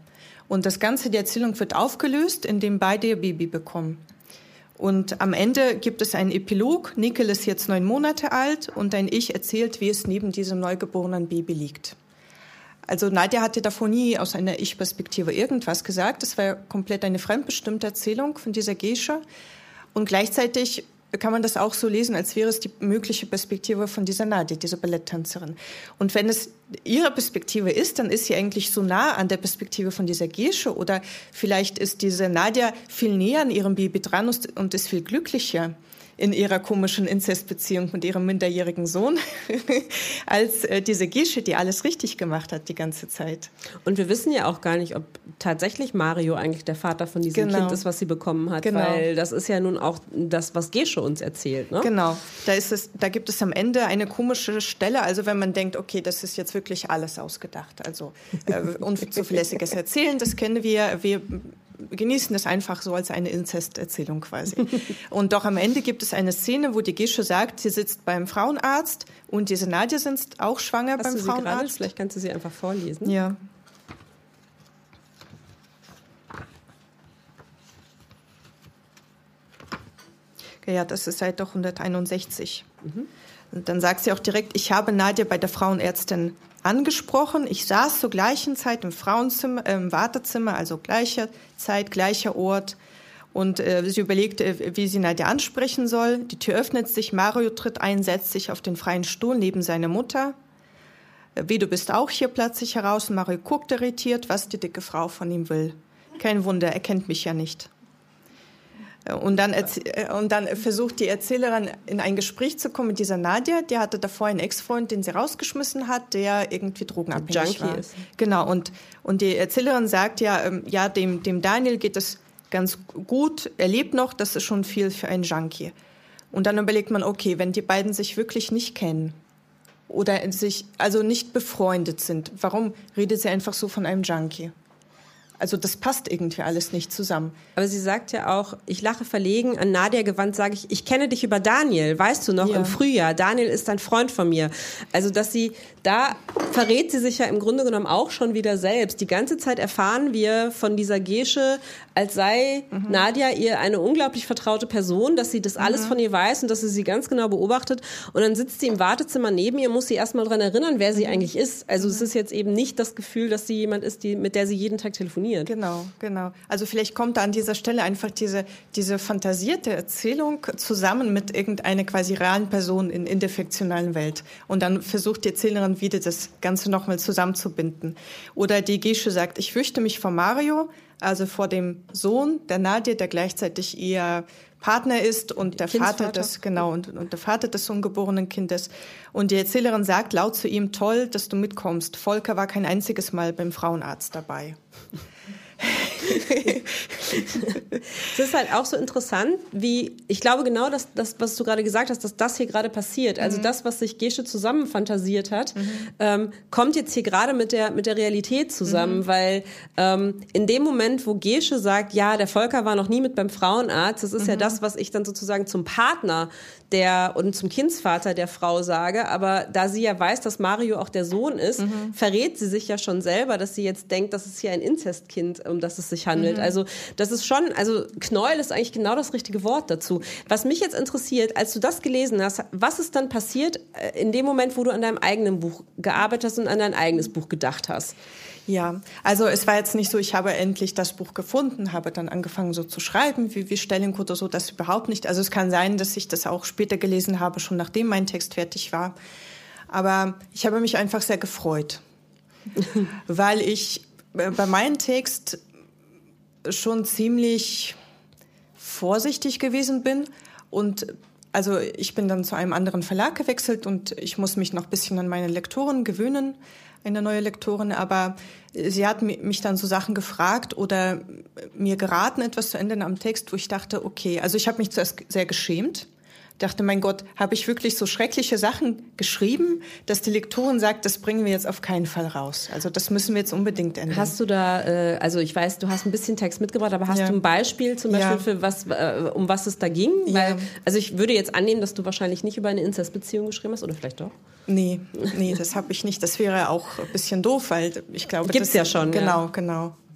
Und die Erzählung wird aufgelöst, indem beide ihr Baby bekommen. Und am Ende gibt es einen Epilog. Nickel ist jetzt 9 Monate alt und ein Ich erzählt, wie es neben diesem neugeborenen Baby liegt. Also Nadja hatte davor nie aus einer Ich-Perspektive irgendwas gesagt. Es war komplett eine fremdbestimmte Erzählung von dieser Gesche. Und gleichzeitig kann man das auch so lesen, als wäre es die mögliche Perspektive von dieser Nadja, dieser Balletttänzerin. Und wenn es ihre Perspektive ist, dann ist sie eigentlich so nah an der Perspektive von dieser Gesche. Oder vielleicht ist diese Nadja viel näher an ihrem Baby dran und ist viel glücklicher in ihrer komischen Inzestbeziehung mit ihrem minderjährigen Sohn als diese Gesche, die alles richtig gemacht hat die ganze Zeit. Und wir wissen ja auch gar nicht, ob tatsächlich Mario eigentlich der Vater von diesem Kind ist, was sie bekommen hat, weil das ist ja nun auch das, was Gesche uns erzählt. Ne? Genau, da gibt es am Ende eine komische Stelle, also wenn man denkt, okay, das ist jetzt wirklich alles ausgedacht, also unzuverlässiges Erzählen, das kennen wir genießen das einfach so als eine Inzesterzählung quasi. Und doch am Ende gibt es eine Szene, wo die Gesche sagt, sie sitzt beim Frauenarzt und diese Nadja sitzt auch schwanger beim Frauenarzt. Vielleicht kannst du sie einfach vorlesen. Ja. Ja, das ist Seite 161. Und dann sagt sie auch direkt, ich habe Nadja bei der Frauenärztin angesprochen. Ich saß zur gleichen Zeit im Frauenzimmer, im Wartezimmer, also gleicher Zeit, gleicher Ort. Und sie überlegt, wie sie Nadja ansprechen soll. Die Tür öffnet sich, Mario tritt ein, setzt sich auf den freien Stuhl neben seiner Mutter. Wie, du bist auch hier, platzt sich heraus. Und Mario guckt irritiert, was die dicke Frau von ihm will. Kein Wunder, er kennt mich ja nicht. Und dann versucht die Erzählerin in ein Gespräch zu kommen mit dieser Nadja. Die hatte davor einen Ex-Freund, den sie rausgeschmissen hat, der irgendwie drogenabhängig war. Ist. Genau. Und die Erzählerin sagt dem Daniel geht es ganz gut. Er lebt noch. Das ist schon viel für einen Junkie. Und dann überlegt man, okay, wenn die beiden sich wirklich nicht kennen oder also nicht befreundet sind, warum redet sie einfach so von einem Junkie? Also das passt irgendwie alles nicht zusammen. Aber sie sagt ja auch, ich lache verlegen, an Nadja gewandt sage ich kenne dich über Daniel, weißt du noch, im Frühjahr, Daniel ist ein Freund von mir. Also da verrät sie sich ja im Grunde genommen auch schon wieder selbst. Die ganze Zeit erfahren wir von dieser Gesche, als sei Nadja ihr eine unglaublich vertraute Person, dass sie das alles von ihr weiß und dass sie ganz genau beobachtet. Und dann sitzt sie im Wartezimmer neben ihr, muss sie erstmal daran erinnern, wer sie eigentlich ist. Also es ist jetzt eben nicht das Gefühl, dass sie jemand ist, mit der sie jeden Tag telefoniert. Genau. Also vielleicht kommt da an dieser Stelle einfach diese fantasierte Erzählung zusammen mit irgendeiner quasi realen Person in der fiktionalen Welt. Und dann versucht die Erzählerin wieder das Ganze nochmal zusammenzubinden. Oder die Gesche sagt, ich fürchte mich vor Mario, also vor dem Sohn der Nadja, der gleichzeitig ihr Partner ist und der Vater und der Vater des ungeborenen Kindes. Und die Erzählerin sagt laut zu ihm, toll, dass du mitkommst. Volker war kein einziges Mal beim Frauenarzt dabei. Es ist halt auch so interessant, ich glaube genau, dass das, was du gerade gesagt hast, dass das hier gerade passiert. Also das, was sich Gesche zusammen fantasiert hat, kommt jetzt hier gerade mit der Realität zusammen, weil in dem Moment, wo Gesche sagt, ja, der Volker war noch nie mit beim Frauenarzt, das ist ja das, was ich dann sozusagen zum Partner und zum Kindsvater der Frau sage, aber da sie ja weiß, dass Mario auch der Sohn ist, verrät sie sich ja schon selber, dass sie jetzt denkt, dass es hier ein Inzestkind, um das es sich handelt. Also das ist schon, Knäuel ist eigentlich genau das richtige Wort dazu. Was mich jetzt interessiert, als du das gelesen hast, was ist dann passiert in dem Moment, wo du an deinem eigenen Buch gearbeitet hast und an dein eigenes Buch gedacht hast? Ja, also es war jetzt nicht so, ich habe endlich das Buch gefunden, habe dann angefangen so zu schreiben, wie Stelling oder so, das überhaupt nicht. Also es kann sein, dass ich das auch später gelesen habe, schon nachdem mein Text fertig war. Aber ich habe mich einfach sehr gefreut, weil ich bei meinem Text schon ziemlich vorsichtig gewesen bin und also ich bin dann zu einem anderen Verlag gewechselt und ich muss mich noch ein bisschen an meine Lektorin gewöhnen, eine neue Lektorin, aber sie hat mich dann so Sachen gefragt oder mir geraten, etwas zu ändern am Text, wo ich dachte, okay, also ich habe mich zuerst sehr geschämt, dachte, mein Gott, habe ich wirklich so schreckliche Sachen geschrieben, dass die Lektorin sagt, das bringen wir jetzt auf keinen Fall raus. Also das müssen wir jetzt unbedingt ändern. Hast du da, also ich weiß, du hast ein bisschen Text mitgebracht, aber hast du ein Beispiel zum Beispiel für was, um was es da ging? Weil, also ich würde jetzt annehmen, dass du wahrscheinlich nicht über eine Inzestbeziehung geschrieben hast, oder vielleicht doch? Nee, das habe ich nicht. Das wäre auch ein bisschen doof, weil ich glaube, gibt's ja schon. Genau.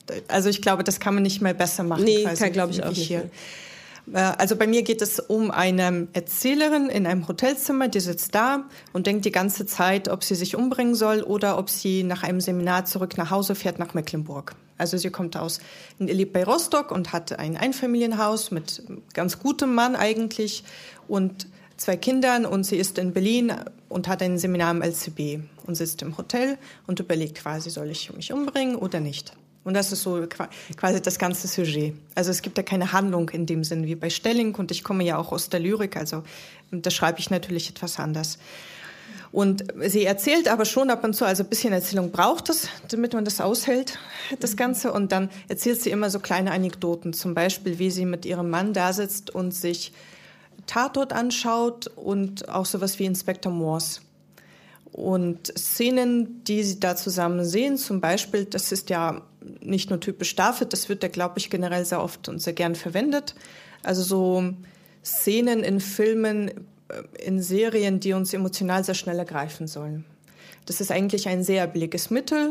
Also ich glaube, das kann man nicht mal besser machen. Nee, glaube ich auch nicht. Hier. Also bei mir geht es um eine Erzählerin in einem Hotelzimmer, die sitzt da und denkt die ganze Zeit, ob sie sich umbringen soll oder ob sie nach einem Seminar zurück nach Hause fährt nach Mecklenburg. Also sie lebt bei Rostock und hat ein Einfamilienhaus mit ganz gutem Mann eigentlich und 2 Kindern und sie ist in Berlin und hat ein Seminar im LCB und sitzt im Hotel und überlegt quasi, soll ich mich umbringen oder nicht? Und das ist so quasi das ganze Sujet. Also es gibt ja keine Handlung in dem Sinn wie bei Stelling und ich komme ja auch aus der Lyrik, also da schreibe ich natürlich etwas anders. Und sie erzählt aber schon ab und zu, also ein bisschen Erzählung braucht es, damit man das aushält, das Ganze. Und dann erzählt sie immer so kleine Anekdoten, zum Beispiel, wie sie mit ihrem Mann da sitzt und sich Tatort anschaut und auch sowas wie Inspektor Morse. Und Szenen, die sie da zusammen sehen, zum Beispiel, das ist ja nicht nur typisch dafür, das wird ja, glaube ich, generell sehr oft und sehr gern verwendet. Also so Szenen in Filmen, in Serien, die uns emotional sehr schnell ergreifen sollen. Das ist eigentlich ein sehr billiges Mittel.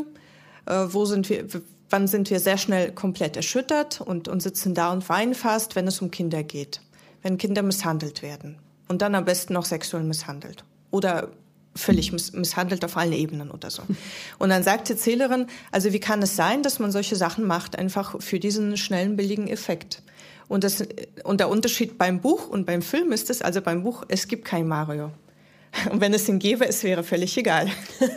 Wann sind wir sehr schnell komplett erschüttert und sitzen da und weinen fast, wenn es um Kinder geht. Wenn Kinder misshandelt werden. Und dann am besten noch sexuell misshandelt. Oder völlig misshandelt auf allen Ebenen oder so. Und dann sagt die Erzählerin, also wie kann es sein, dass man solche Sachen macht, einfach für diesen schnellen, billigen Effekt. Und der Unterschied beim Buch und beim Film ist es, also beim Buch, es gibt kein Mario. Und wenn es ihn gäbe, es wäre völlig egal.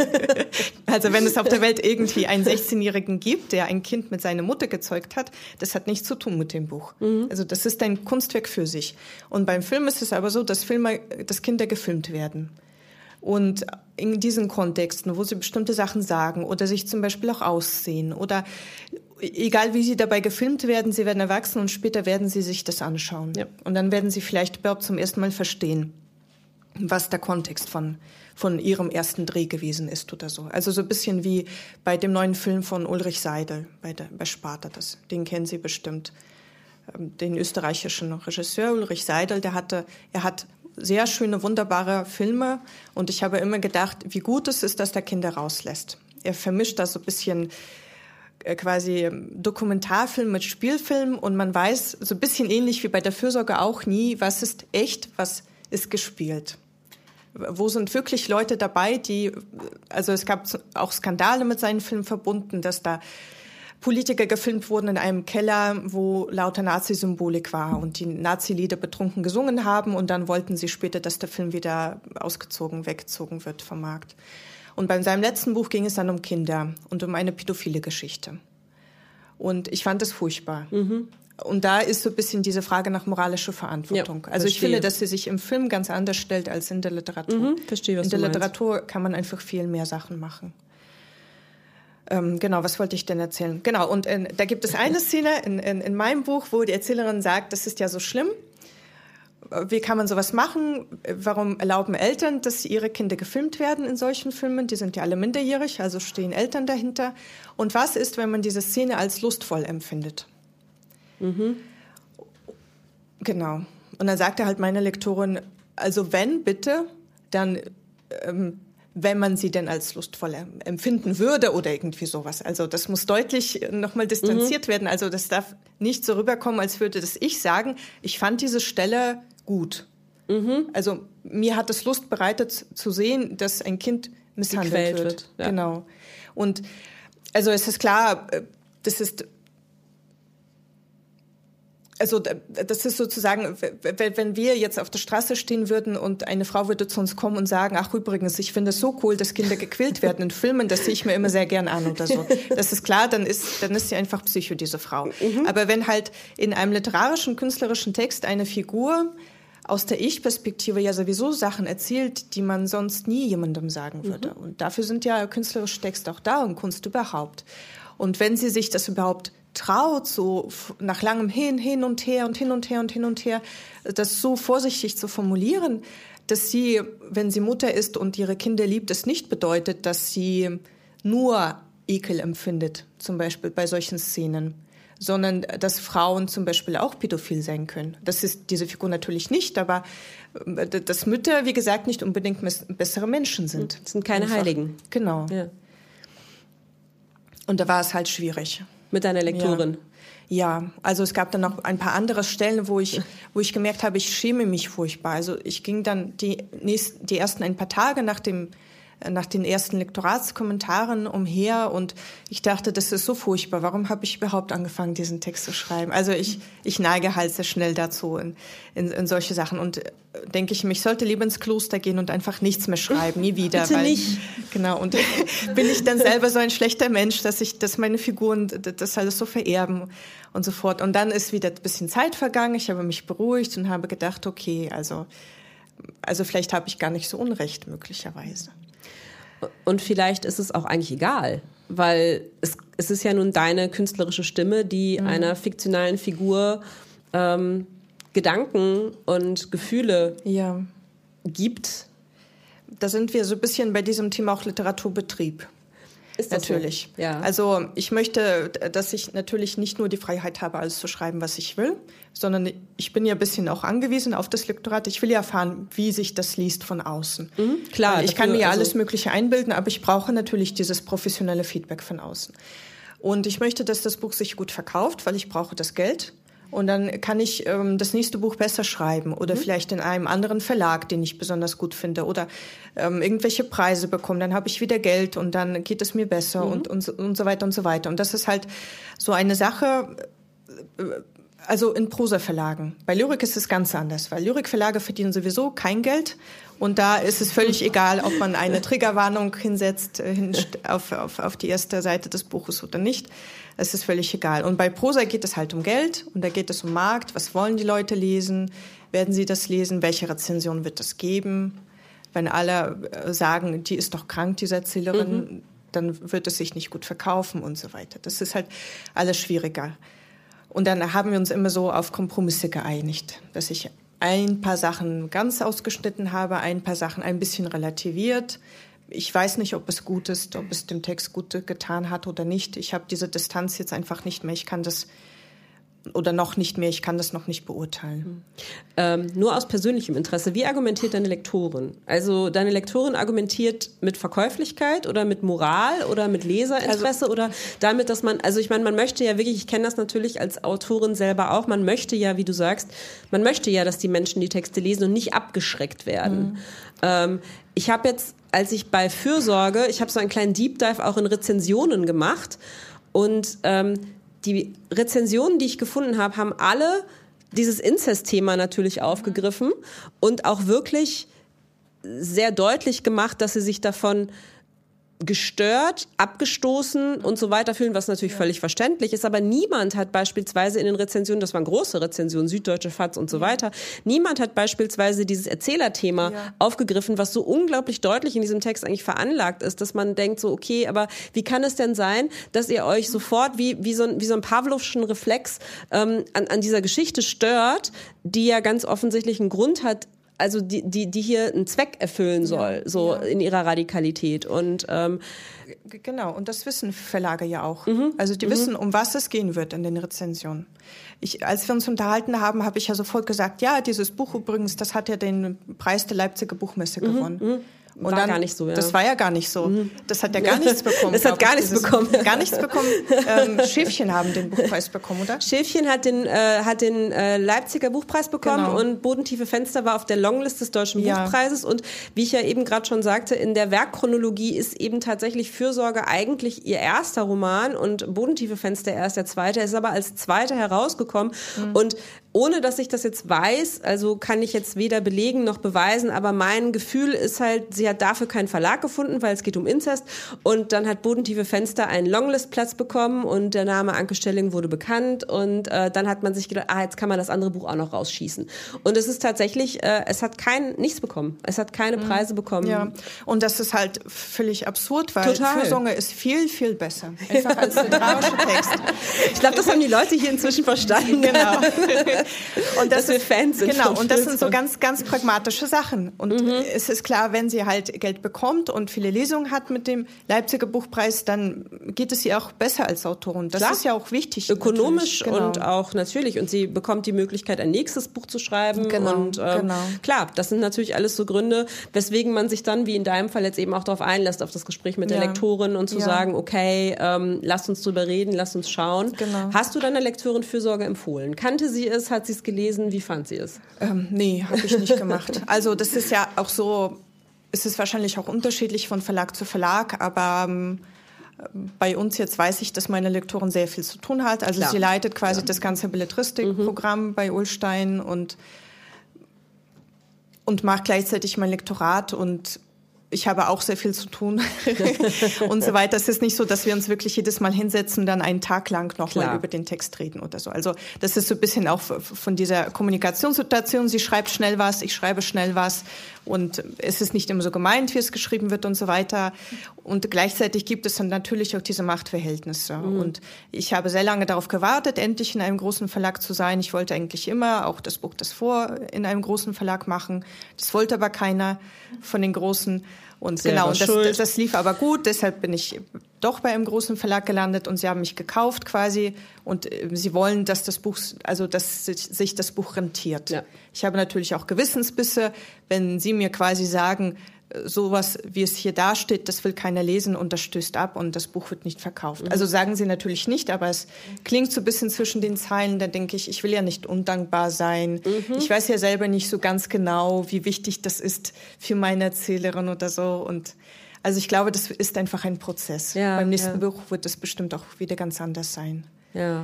Also wenn es auf der Welt irgendwie einen 16-Jährigen gibt, der ein Kind mit seiner Mutter gezeugt hat, das hat nichts zu tun mit dem Buch. Also das ist ein Kunstwerk für sich. Und beim Film ist es aber so, dass Kinder gefilmt werden. Und in diesen Kontexten, wo sie bestimmte Sachen sagen oder sich zum Beispiel auch aussehen oder egal wie sie dabei gefilmt werden, sie werden erwachsen und später werden sie sich das anschauen. Ja. Und dann werden sie vielleicht überhaupt zum ersten Mal verstehen, was der Kontext von ihrem ersten Dreh gewesen ist oder so. Also so ein bisschen wie bei dem neuen Film von Ulrich Seidel, bei Sparta, den kennen Sie bestimmt. Den österreichischen Regisseur Ulrich Seidel, er hat sehr schöne, wunderbare Filme und ich habe immer gedacht, wie gut es ist, dass der Kinder rauslässt. Er vermischt da so ein bisschen quasi Dokumentarfilm mit Spielfilm und man weiß, so ein bisschen ähnlich wie bei der Fürsorge auch nie, was ist echt, was ist gespielt. Wo sind wirklich Leute dabei, also es gab auch Skandale mit seinen Filmen verbunden, dass da Politiker gefilmt wurden in einem Keller, wo lauter Nazi-Symbolik war und die Nazi-Lieder betrunken gesungen haben und dann wollten sie später, dass der Film wieder weggezogen wird vom Markt. Und bei seinem letzten Buch ging es dann um Kinder und um eine pädophile Geschichte. Und ich fand das furchtbar. Und da ist so ein bisschen diese Frage nach moralischer Verantwortung. Ja, also ich finde, dass sie sich im Film ganz anders stellt als in der Literatur. Verstehe, was in der du meinst. Literatur kann man einfach viel mehr Sachen machen. Genau, was wollte ich denn erzählen? Genau, und da gibt es eine Szene in meinem Buch, wo die Erzählerin sagt, das ist ja so schlimm. Wie kann man sowas machen? Warum erlauben Eltern, dass ihre Kinder gefilmt werden in solchen Filmen? Die sind ja alle minderjährig, also stehen Eltern dahinter. Und was ist, wenn man diese Szene als lustvoll empfindet? Genau. Und dann sagte halt meine Lektorin, also wenn, bitte, dann wenn man sie denn als lustvoll empfinden würde oder irgendwie sowas. Also das muss deutlich nochmal distanziert werden. Also das darf nicht so rüberkommen, als würde das ich sagen, ich fand diese Stelle gut. Also mir hat es Lust bereitet zu sehen, dass ein Kind misshandelt wird. Ja. Genau. Und also es ist klar, das ist sozusagen, wenn wir jetzt auf der Straße stehen würden und eine Frau würde zu uns kommen und sagen, ach übrigens, ich finde es so cool, dass Kinder gequält werden in Filmen, das sehe ich mir immer sehr gern an oder so. Das ist klar, dann ist sie einfach Psycho, diese Frau. Aber wenn halt in einem literarischen, künstlerischen Text eine Figur aus der Ich-Perspektive ja sowieso Sachen erzählt, die man sonst nie jemandem sagen würde. Und dafür sind ja künstlerische Texte auch da und Kunst überhaupt. Und wenn sie sich das überhaupt traut, so nach langem hin und her, das so vorsichtig zu formulieren, dass sie, wenn sie Mutter ist und ihre Kinder liebt, es nicht bedeutet, dass sie nur Ekel empfindet, zum Beispiel bei solchen Szenen, sondern dass Frauen zum Beispiel auch pädophil sein können. Das ist diese Figur natürlich nicht, aber dass Mütter, wie gesagt, nicht unbedingt bessere Menschen sind. Das sind keine Heiligen. Genau. Ja. Und da war es halt schwierig. mit deiner Lektorin? Ja, also es gab dann noch ein paar andere Stellen, wo ich gemerkt habe, ich schäme mich furchtbar. Also ich ging dann die ersten ein paar Tage nach den ersten Lektoratskommentaren umher und ich dachte, das ist so furchtbar. Warum habe ich überhaupt angefangen, diesen Text zu schreiben? Also ich neige halt sehr schnell dazu in solche Sachen und denke ich, ich sollte lieber ins Kloster gehen und einfach nichts mehr schreiben, nie wieder. Bitte nicht. Genau, und bin ich dann selber so ein schlechter Mensch, dass meine Figuren das alles so vererben und so fort. Und dann ist wieder ein bisschen Zeit vergangen, ich habe mich beruhigt und habe gedacht, okay, also vielleicht habe ich gar nicht so Unrecht möglicherweise. Und vielleicht ist es auch eigentlich egal, weil es ist ja nun deine künstlerische Stimme, die einer fiktionalen Figur Gedanken und Gefühle gibt. Da sind wir so ein bisschen bei diesem Thema auch Literaturbetrieb. Ist das natürlich. So? Ja. Also ich möchte, dass ich natürlich nicht nur die Freiheit habe, alles zu schreiben, was ich will, sondern ich bin ja ein bisschen auch angewiesen auf das Lektorat. Ich will ja erfahren, wie sich das liest von außen. Klar. Weil ich kann mir ja alles Mögliche einbilden, aber ich brauche natürlich dieses professionelle Feedback von außen. Und ich möchte, dass das Buch sich gut verkauft, weil ich brauche das Geld. Und dann kann ich das nächste Buch besser schreiben oder vielleicht in einem anderen Verlag, den ich besonders gut finde, oder irgendwelche Preise bekommen. Dann habe ich wieder Geld und dann geht es mir besser und so weiter und so weiter. Und das ist halt so eine Sache, also in Prosa-Verlagen. Bei Lyrik ist es ganz anders, weil Lyrikverlage verdienen sowieso kein Geld. Und da ist es völlig egal, ob man eine Triggerwarnung hinsetzt auf die erste Seite des Buches oder nicht. Es ist völlig egal. Und bei Prosa geht es halt um Geld und da geht es um Markt. Was wollen die Leute lesen? Werden sie das lesen? Welche Rezension wird es geben? Wenn alle sagen, die ist doch krank, diese Erzählerin, dann wird es sich nicht gut verkaufen und so weiter. Das ist halt alles schwieriger. Und dann haben wir uns immer so auf Kompromisse geeinigt, dass ich ein paar Sachen ganz ausgeschnitten habe, ein paar Sachen ein bisschen relativiert. Ich weiß nicht, ob es gut ist, ob es dem Text gut getan hat oder nicht. Ich habe diese Distanz jetzt einfach nicht mehr. Ich kann das noch nicht beurteilen. Nur aus persönlichem Interesse. Wie argumentiert deine Lektorin? Also deine Lektorin argumentiert mit Verkäuflichkeit oder mit Moral oder mit Leserinteresse oder damit, dass man, also ich meine, man möchte ja wirklich, ich kenne das natürlich als Autorin selber auch, man möchte ja, wie du sagst, man möchte ja, dass die Menschen die Texte lesen und nicht abgeschreckt werden. Ich habe jetzt, als ich bei Fürsorge, ich habe so einen kleinen Deep Dive auch in Rezensionen gemacht und die Rezensionen, die ich gefunden habe, haben alle dieses Inzest-Thema natürlich aufgegriffen und auch wirklich sehr deutlich gemacht, dass sie sich davon gestört, abgestoßen und so weiter fühlen, was natürlich völlig verständlich ist. Aber niemand hat beispielsweise in den Rezensionen, das waren große Rezensionen, Süddeutsche FAZ und so weiter, niemand hat beispielsweise dieses Erzählerthema aufgegriffen, was so unglaublich deutlich in diesem Text eigentlich veranlagt ist, dass man denkt so, okay, aber wie kann es denn sein, dass ihr euch sofort wie so ein Pavlovschen Reflex an dieser Geschichte stört, die ja ganz offensichtlich einen Grund hat, also die hier einen Zweck erfüllen soll, in ihrer Radikalität. Und genau, und das wissen Verlage ja auch. Also die wissen, um was es gehen wird in den Rezensionen. Als wir uns unterhalten haben, habe ich ja sofort gesagt, ja, dieses Buch übrigens, das hat ja den Preis der Leipziger Buchmesse gewonnen. Und war dann, gar nicht so, ja. Das war ja gar nicht so. Das hat ja gar nichts bekommen. Das hat gar nichts bekommen. Gar nichts bekommen. Schäfchen haben den Buchpreis bekommen, oder? Schäfchen hat den Leipziger Buchpreis bekommen und Bodentiefe Fenster war auf der Longlist des Deutschen Buchpreises. Und wie ich ja eben gerade schon sagte, in der Werkchronologie ist eben tatsächlich Fürsorge eigentlich ihr erster Roman und Bodentiefe Fenster erst der zweite. Er ist aber als zweiter herausgekommen. Und ohne dass ich das jetzt weiß, also kann ich jetzt weder belegen noch beweisen, aber mein Gefühl ist halt, sie hat dafür keinen Verlag gefunden, weil es geht um Inzest und dann hat Bodentiefe Fenster einen Longlist-Platz bekommen und der Name Anke Stelling wurde bekannt und dann hat man sich gedacht, jetzt kann man das andere Buch auch noch rausschießen. Und es ist tatsächlich, es hat nichts bekommen. Es hat keine Preise bekommen. Ja, und das ist halt völlig absurd, weil Fürsorge ist viel, viel besser. Einfach als literarischer Text. Ich glaube, das haben die Leute hier inzwischen verstanden. Genau. Und dass wir Fans sind. Genau, und das sind so ganz, ganz pragmatische Sachen. Und es ist klar, wenn sie halt Geld bekommt und viele Lesungen hat mit dem Leipziger Buchpreis, dann geht es ihr auch besser als Autorin. Das ist ja auch wichtig. Ökonomisch und auch natürlich. Und sie bekommt die Möglichkeit, ein nächstes Buch zu schreiben. Und klar, das sind natürlich alles so Gründe, weswegen man sich dann, wie in deinem Fall, jetzt eben auch darauf einlässt, auf das Gespräch mit der Lektorin und zu sagen, okay, lasst uns drüber reden, lasst uns schauen. Genau. Hast du deiner Lekteurin Fürsorge empfohlen? Kannte sie es? Hat sie es gelesen? Wie fand sie es? Nee, habe ich nicht gemacht. Also das ist ja auch so, es ist wahrscheinlich auch unterschiedlich von Verlag zu Verlag, aber bei uns jetzt weiß ich, dass meine Lektorin sehr viel zu tun hat. Also sie leitet quasi das ganze Belletristikprogramm bei Ullstein und macht gleichzeitig mein Lektorat und ich habe auch sehr viel zu tun und so weiter. Es ist nicht so, dass wir uns wirklich jedes Mal hinsetzen, dann einen Tag lang nochmal über den Text reden oder so. Also das ist so ein bisschen auch von dieser Kommunikationssituation. Sie schreibt schnell was, ich schreibe schnell was und es ist nicht immer so gemeint, wie es geschrieben wird und so weiter. Und gleichzeitig gibt es dann natürlich auch diese Machtverhältnisse. Und ich habe sehr lange darauf gewartet, endlich in einem großen Verlag zu sein. Ich wollte eigentlich immer auch das Buch davor in einem großen Verlag machen. Das wollte aber keiner von den Großen. Und das lief aber gut, deshalb bin ich doch bei einem großen Verlag gelandet und sie haben mich gekauft quasi und sie wollen, dass das Buch, also dass sich das Buch rentiert. Ja. Ich habe natürlich auch Gewissensbisse, wenn sie mir quasi sagen, sowas, wie es hier dasteht, das will keiner lesen und das stößt ab und das Buch wird nicht verkauft. Also sagen sie natürlich nicht, aber es klingt so ein bisschen zwischen den Zeilen, da denke ich will ja nicht undankbar sein. Ich weiß ja selber nicht so ganz genau, wie wichtig das ist für meine Erzählerin oder so und also ich glaube, das ist einfach ein Prozess. Ja, beim nächsten Buch wird es bestimmt auch wieder ganz anders sein. Ja.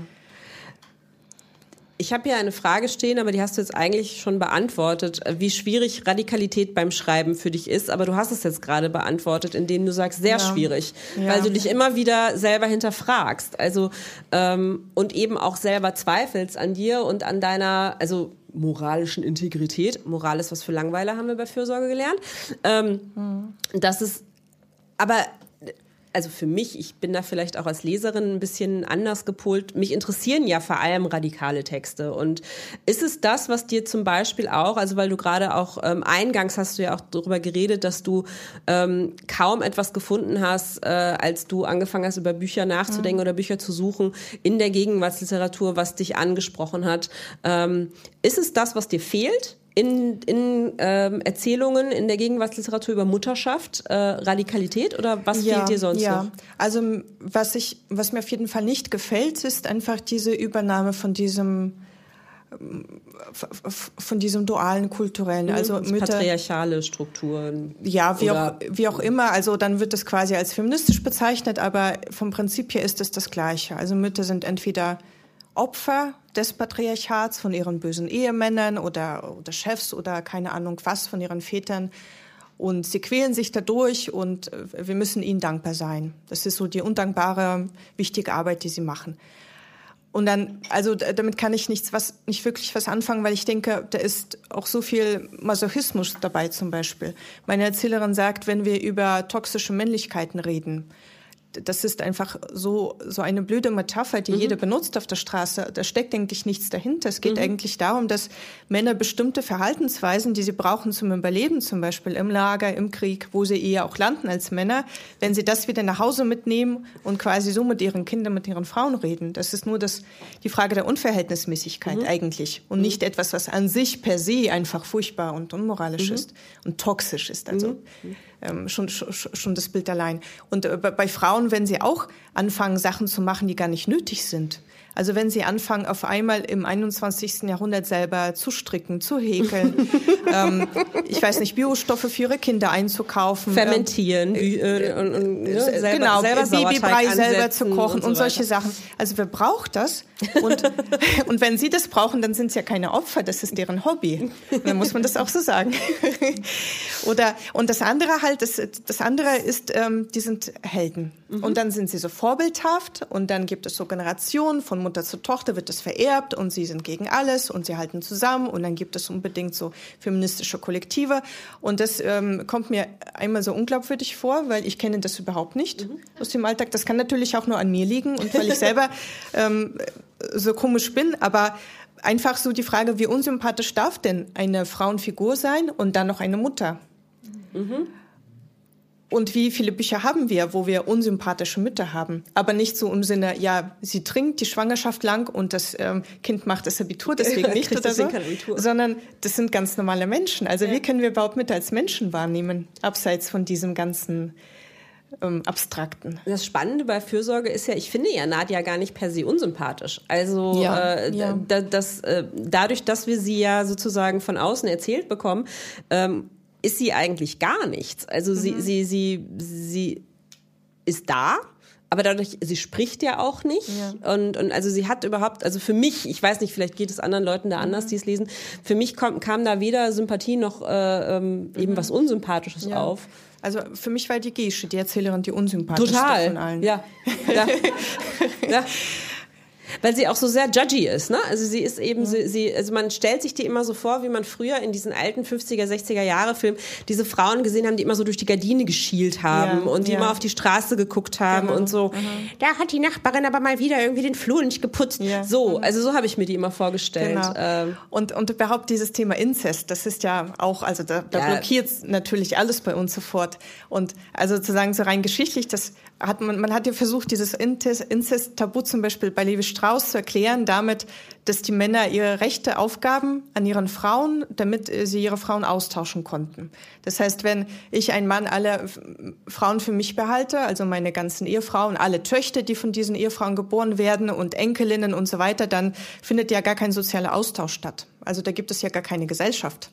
Ich habe hier eine Frage stehen, aber die hast du jetzt eigentlich schon beantwortet, wie schwierig Radikalität beim Schreiben für dich ist. Aber du hast es jetzt gerade beantwortet, indem du sagst, sehr schwierig, weil du dich immer wieder selber hinterfragst. Also und eben auch selber zweifelst an dir und an deiner, also moralischen Integrität. Moral ist was für Langweiler, haben wir bei Fürsorge gelernt. Das ist, aber also für mich, ich bin da vielleicht auch als Leserin ein bisschen anders gepolt, mich interessieren ja vor allem radikale Texte. Und ist es das, was dir zum Beispiel auch, also weil du gerade auch eingangs hast du ja auch darüber geredet, dass du kaum etwas gefunden hast, als du angefangen hast, über Bücher nachzudenken oder Bücher zu suchen in der Gegenwartsliteratur, was dich angesprochen hat. Ist es das, was dir fehlt? In Erzählungen in der Gegenwartsliteratur über Mutterschaft, Radikalität oder was fehlt dir sonst noch? Also was mir auf jeden Fall nicht gefällt, ist einfach diese Übernahme von diesem dualen kulturellen, also patriarchale Strukturen. Ja, wie auch immer. Also dann wird das quasi als feministisch bezeichnet, aber vom Prinzip her ist es das Gleiche. Also Mütter sind entweder Opfer des Patriarchats von ihren bösen Ehemännern oder Chefs oder keine Ahnung was von ihren Vätern. Und sie quälen sich dadurch und wir müssen ihnen dankbar sein. Das ist so die undankbare, wichtige Arbeit, die sie machen. Und dann, also damit kann ich nicht wirklich was anfangen, weil ich denke, da ist auch so viel Masochismus dabei zum Beispiel. Meine Erzählerin sagt, wenn wir über toxische Männlichkeiten reden, das ist einfach so eine blöde Metapher, die jeder benutzt auf der Straße. Da steckt eigentlich nichts dahinter. Es geht eigentlich darum, dass Männer bestimmte Verhaltensweisen, die sie brauchen zum Überleben, zum Beispiel im Lager, im Krieg, wo sie eher auch landen als Männer, wenn sie das wieder nach Hause mitnehmen und quasi so mit ihren Kindern, mit ihren Frauen reden. Das ist nur die Frage der Unverhältnismäßigkeit eigentlich und nicht etwas, was an sich per se einfach furchtbar und unmoralisch ist und toxisch ist. Also schon das Bild allein. Und bei Frauen, wenn sie auch anfangen, Sachen zu machen, die gar nicht nötig sind. Also wenn sie anfangen, auf einmal im 21. Jahrhundert selber zu stricken, zu häkeln, ich weiß nicht, Biostoffe für ihre Kinder einzukaufen. Fermentieren, genau, Babybrei selber zu kochen und solche Sachen. Also wer braucht das? Und wenn sie das brauchen, dann sind es ja keine Opfer, das ist deren Hobby. Dann muss man das auch so sagen. Und das andere halt, das andere ist, die sind Helden. Und dann sind sie so vorbildhaft und dann gibt es so Generationen, von Mutter zu Tochter wird das vererbt und sie sind gegen alles und sie halten zusammen und dann gibt es unbedingt so feministische Kollektive und das kommt mir einmal so unglaubwürdig vor, weil ich kenne das überhaupt nicht aus dem Alltag. Das kann natürlich auch nur an mir liegen und weil ich selber so komisch bin, aber einfach so die Frage, wie unsympathisch darf denn eine Frauenfigur sein und dann noch eine Mutter? Mhm. Und wie viele Bücher haben wir, wo wir unsympathische Mütter haben? Aber nicht so im Sinne, ja, sie trinkt die Schwangerschaft lang und das Kind macht das Abitur, deswegen nicht oder so. Sondern das sind ganz normale Menschen. Also wie können wir überhaupt Mütter als Menschen wahrnehmen, abseits von diesem ganzen Abstrakten? Das Spannende bei Fürsorge ist ja, ich finde ja Nadia gar nicht per se unsympathisch. Also dadurch, dass wir sie ja sozusagen von außen erzählt bekommen, ist sie eigentlich gar nichts. Also sie ist da, aber dadurch, sie spricht ja auch nicht. Ja. Und also sie hat überhaupt, also für mich, ich weiß nicht, vielleicht geht es anderen Leuten da anders, die es lesen, für mich kam da weder Sympathie noch eben was Unsympathisches auf. Also für mich war die Gesche, die Erzählerin, die unsympathischste von allen. Ja. Weil sie auch so sehr judgy ist, ne? Also sie ist eben, also man stellt sich die immer so vor, wie man früher in diesen alten 50er, 60er Jahre Filmen diese Frauen gesehen haben, die immer so durch die Gardine geschielt haben und die immer auf die Straße geguckt haben und so. Da hat die Nachbarin aber mal wieder irgendwie den Flur nicht geputzt. Ja. So, also so habe ich mir die immer vorgestellt. Genau. Und überhaupt dieses Thema Inzest, das ist ja auch, also da blockiert natürlich alles bei uns sofort. Und also sozusagen so rein geschichtlich, man hat ja versucht, dieses Inzest-Tabu zum Beispiel bei Levi Strauss zu erklären, damit, dass die Männer ihre Rechte aufgaben an ihren Frauen, damit sie ihre Frauen austauschen konnten. Das heißt, wenn ich ein Mann alle Frauen für mich behalte, also meine ganzen Ehefrauen, alle Töchter, die von diesen Ehefrauen geboren werden und Enkelinnen und so weiter, dann findet ja gar kein sozialer Austausch statt. Also da gibt es ja gar keine Gesellschaft.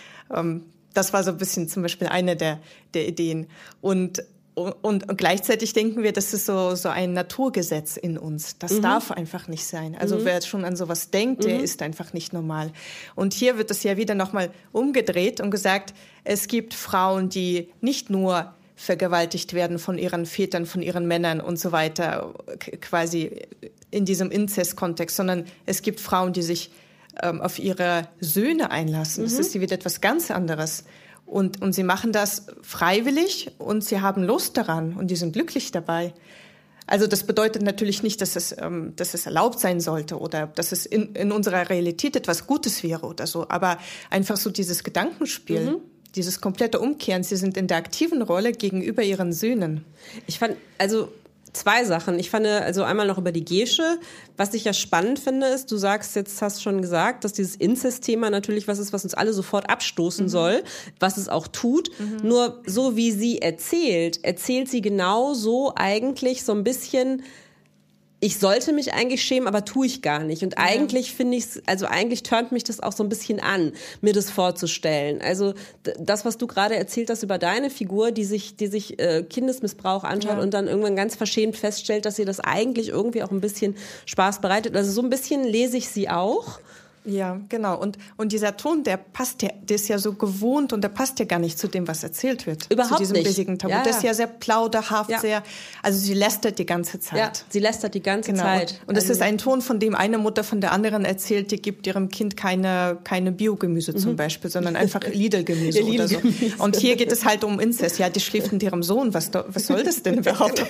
Das war so ein bisschen zum Beispiel eine der Ideen. Und gleichzeitig denken wir, das ist so ein Naturgesetz in uns. Das darf einfach nicht sein. Also wer jetzt schon an sowas denkt, der ist einfach nicht normal. Und hier wird es ja wieder nochmal umgedreht und gesagt, es gibt Frauen, die nicht nur vergewaltigt werden von ihren Vätern, von ihren Männern und so weiter, quasi in diesem Inzest-Kontext, sondern es gibt Frauen, die sich auf ihre Söhne einlassen. Das ist wieder etwas ganz anderes. Und sie machen das freiwillig und sie haben Lust daran und die sind glücklich dabei. Also das bedeutet natürlich nicht, dass es erlaubt sein sollte oder dass es in unserer Realität etwas Gutes wäre oder so. Aber einfach so dieses Gedankenspiel, dieses komplette Umkehren. Sie sind in der aktiven Rolle gegenüber ihren Söhnen. Ich fand, also zwei Sachen. Ich fand also einmal noch über die Gesche. Was ich ja spannend finde, ist, du sagst jetzt, hast schon gesagt, dass dieses Inzest-Thema natürlich was ist, was uns alle sofort abstoßen soll, was es auch tut. Nur so wie sie erzählt sie genau so eigentlich so ein bisschen, ich sollte mich eigentlich schämen, aber tue ich gar nicht. Und eigentlich finde ich es, also eigentlich turnt mich das auch so ein bisschen an, mir das vorzustellen. Also das, was du gerade erzählt hast über deine Figur, die sich Kindesmissbrauch anschaut und dann irgendwann ganz verschämt feststellt, dass ihr das eigentlich irgendwie auch ein bisschen Spaß bereitet. Also so ein bisschen lese ich sie auch. Ja, genau. Und dieser Ton, der passt ja, der ist ja so gewohnt und der passt ja gar nicht zu dem, was erzählt wird. Überhaupt zu diesem nicht. Riesigen Tabu. Ja, das ist ja sehr plauderhaft, also sie lästert die ganze Zeit. Ja, sie lästert die ganze Zeit. Und es ist ein Ton, von dem eine Mutter von der anderen erzählt, die gibt ihrem Kind keine Biogemüse zum Beispiel, sondern einfach Lidl-Gemüse oder so. Und hier geht es halt um Inzest. Ja, die schläft mit ihrem Sohn. Was soll das denn überhaupt?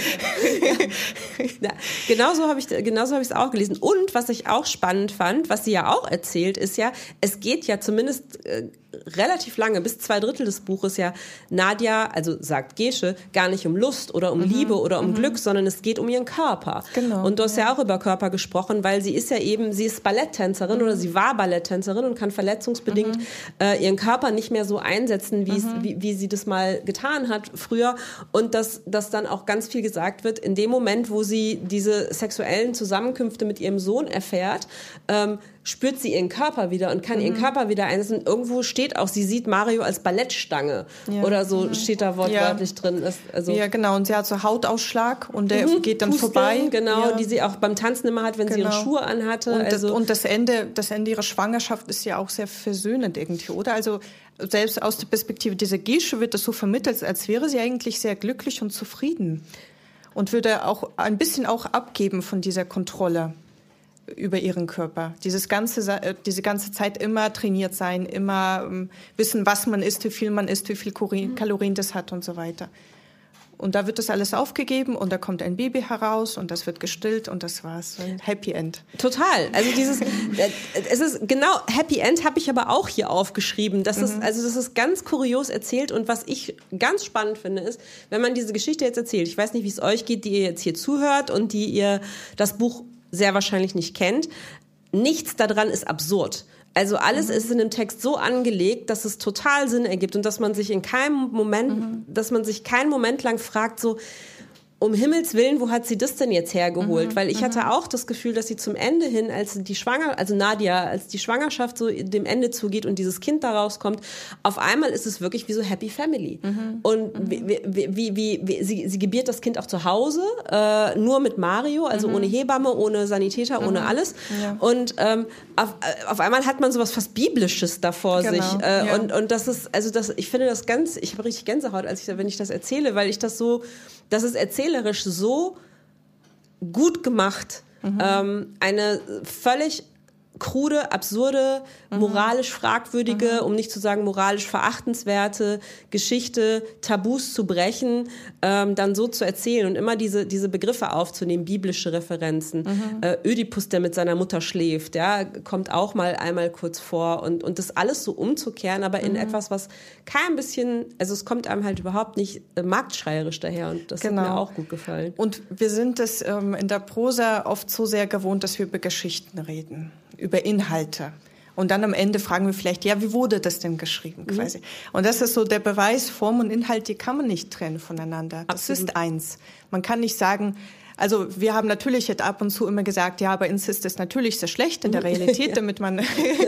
Ja, genauso habe ich es auch gelesen. Und was ich auch spannend fand, was sie ja auch erzählt, ist ja, es geht ja zumindest relativ lange, bis 2/3 des Buches ja Nadia, also sagt Gesche, gar nicht um Lust oder um Liebe oder um Glück, sondern es geht um ihren Körper. Genau. Und du hast ja auch über Körper gesprochen, weil sie ist Balletttänzerin oder sie war Balletttänzerin und kann verletzungsbedingt ihren Körper nicht mehr so einsetzen, wie sie das mal getan hat früher. Und dass dann auch ganz viel gesagt wird, in dem Moment, wo sie diese sexuellen Zusammenkünfte mit ihrem Sohn erfährt, spürt sie ihren Körper wieder und kann ihren Körper wieder einsetzen. Irgendwo steht auch, sie sieht Mario als Ballettstange oder so steht da wortwörtlich drin. Ja, genau. Und sie hat so Hautausschlag und der geht dann Pusteln, vorbei. Genau, die sie auch beim Tanzen immer hat, wenn sie ihre Schuhe anhatte. Und das Ende ihrer Schwangerschaft ist ja auch sehr versöhnend irgendwie, oder? Also selbst aus der Perspektive dieser Gesche wird das so vermittelt, als wäre sie eigentlich sehr glücklich und zufrieden und würde auch ein bisschen auch abgeben von dieser Kontrolle über ihren Körper. Diese ganze Zeit immer trainiert sein, immer wissen, was man isst, wie viel man isst, wie viel Kalorien das hat und so weiter. und da wird das alles aufgegeben und da kommt ein Baby heraus und das wird gestillt und das war's. Ein Happy End. Total. Also es ist genau, Happy End habe ich aber auch hier aufgeschrieben. Das ist ganz kurios erzählt und was ich ganz spannend finde ist, wenn man diese Geschichte jetzt erzählt, ich weiß nicht, wie es euch geht, die ihr jetzt hier zuhört und die ihr das Buch sehr wahrscheinlich nicht kennt, nichts daran ist absurd. Also alles ist in dem Text so angelegt, dass es total Sinn ergibt und dass man sich in keinem Moment, dass man sich keinen Moment lang fragt, so, um Himmels Willen, wo hat sie das denn jetzt hergeholt? Weil ich hatte auch das Gefühl, dass sie zum Ende hin, als die Schwangerschaft so dem Ende zugeht und dieses Kind da rauskommt, auf einmal ist es wirklich wie so Happy Family. Und sie gebiert das Kind auch zu Hause, nur mit Mario, also ohne Hebamme, ohne Sanitäter, ohne alles. Ja. Und auf einmal hat man sowas fast Biblisches da vor sich. Und das ist, also das, ich finde das ganz, ich habe richtig Gänsehaut, wenn ich das erzähle, weil ich das ist erzählerisch so gut gemacht. Eine völlig krude, absurde, moralisch fragwürdige, um nicht zu sagen moralisch verachtenswerte Geschichte, Tabus zu brechen, dann so zu erzählen und immer diese Begriffe aufzunehmen, biblische Referenzen. Ödipus, der mit seiner Mutter schläft, ja, kommt auch mal einmal kurz vor und das alles so umzukehren, aber in etwas, was kein bisschen, also es kommt einem halt überhaupt nicht marktschreierisch daher und das hat mir auch gut gefallen. Und wir sind es in der Prosa oft so sehr gewohnt, dass wir über Geschichten reden, über Inhalte. Und dann am Ende fragen wir vielleicht, ja, wie wurde das denn geschrieben quasi? Und das ist so der Beweis, Form und Inhalt, die kann man nicht trennen voneinander. Das ist eins. Man kann nicht sagen, also wir haben natürlich jetzt ab und zu immer gesagt, ja, aber Inzest ist natürlich sehr schlecht in der Realität, damit man,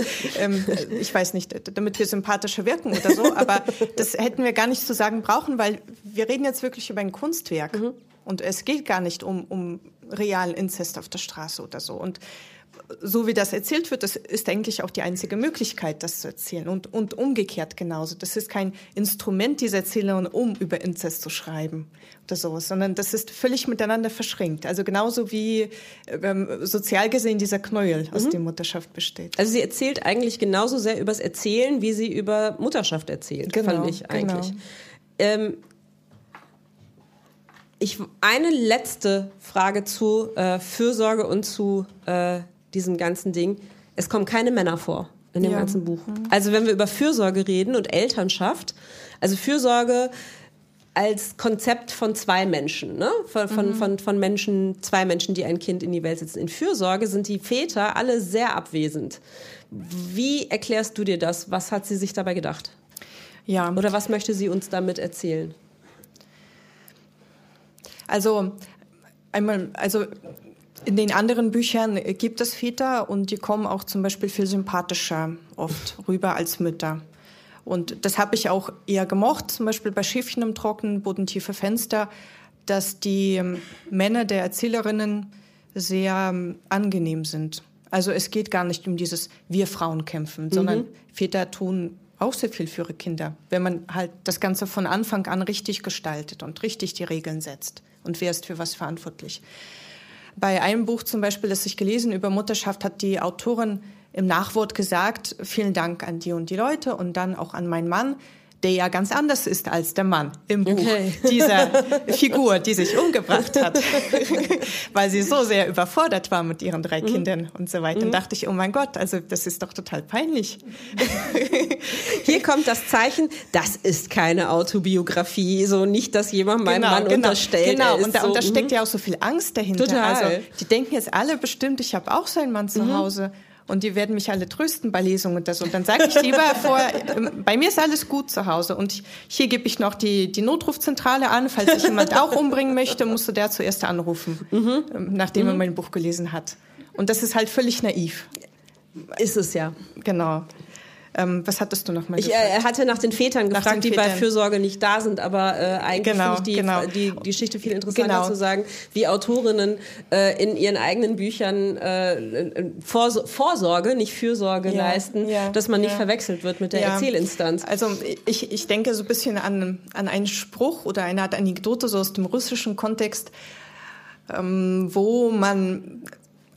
ich weiß nicht, damit wir sympathischer wirken oder so, aber das hätten wir gar nicht zu sagen brauchen, weil wir reden jetzt wirklich über ein Kunstwerk. Und es geht gar nicht um realen Inzest auf der Straße oder so. Und so wie das erzählt wird, das ist eigentlich auch die einzige Möglichkeit, das zu erzählen. Und umgekehrt genauso. Das ist kein Instrument dieser Erzählerin, um über Inzest zu schreiben oder sowas, sondern das ist völlig miteinander verschränkt. Also genauso wie sozial gesehen dieser Knäuel, aus dem Mutterschaft besteht. Also sie erzählt eigentlich genauso sehr übers Erzählen, wie sie über Mutterschaft erzählt, fand ich eigentlich. Eine letzte Frage zu Fürsorge und zu diesem ganzen Ding. Es kommen keine Männer vor in dem ganzen Buch. Also wenn wir über Fürsorge reden und Elternschaft, also Fürsorge als Konzept von zwei Menschen, ne? Von Menschen, zwei Menschen, die ein Kind in die Welt setzen. In Fürsorge sind die Väter alle sehr abwesend. Wie erklärst du dir das? Was hat sie sich dabei gedacht? Ja. Oder was möchte sie uns damit erzählen? Also in den anderen Büchern gibt es Väter und die kommen auch zum Beispiel viel sympathischer oft rüber als Mütter. Und das habe ich auch eher gemocht, zum Beispiel bei Schäfchen im Trocknen, bodentiefe Fenster, dass die Männer der Erzählerinnen sehr angenehm sind. Also es geht gar nicht um dieses wir Frauen kämpfen, sondern Väter tun auch sehr viel für ihre Kinder, wenn man halt das Ganze von Anfang an richtig gestaltet und richtig die Regeln setzt. Und wer ist für was verantwortlich? Bei einem Buch zum Beispiel, das ich gelesen über Mutterschaft, hat die Autorin im Nachwort gesagt, vielen Dank an die und die Leute und dann auch an meinen Mann, der ja ganz anders ist als der Mann im Buch dieser Figur, die sich umgebracht hat, weil sie so sehr überfordert war mit ihren 3 Kindern und so weiter. Dann dachte ich, oh mein Gott, also das ist doch total peinlich. Hier kommt das Zeichen, das ist keine Autobiografie, so nicht, dass jemand meinem Mann unterstellt. Genau, und da steckt ja auch so viel Angst dahinter. Total. Also die denken jetzt alle bestimmt, ich habe auch so einen Mann zu Hause. Und die werden mich alle trösten bei Lesungen und das. Und dann sage ich lieber bei mir ist alles gut zu Hause. Und hier gebe ich noch die Notrufzentrale an. Falls sich jemand auch umbringen möchte, musste der zuerst anrufen, nachdem er mein Buch gelesen hat. Und das ist halt völlig naiv. Ist es ja. Genau. Was hattest du noch mal gefragt? Er hatte nach den Vätern gefragt, die bei Fürsorge nicht da sind, aber eigentlich finde ich die Geschichte viel interessanter zu sagen, wie Autorinnen in ihren eigenen Büchern Vorsorge, nicht Fürsorge leisten, dass man nicht verwechselt wird mit der Erzählinstanz. Also ich denke so ein bisschen an einen Spruch oder eine Art Anekdote so aus dem russischen Kontext, wo man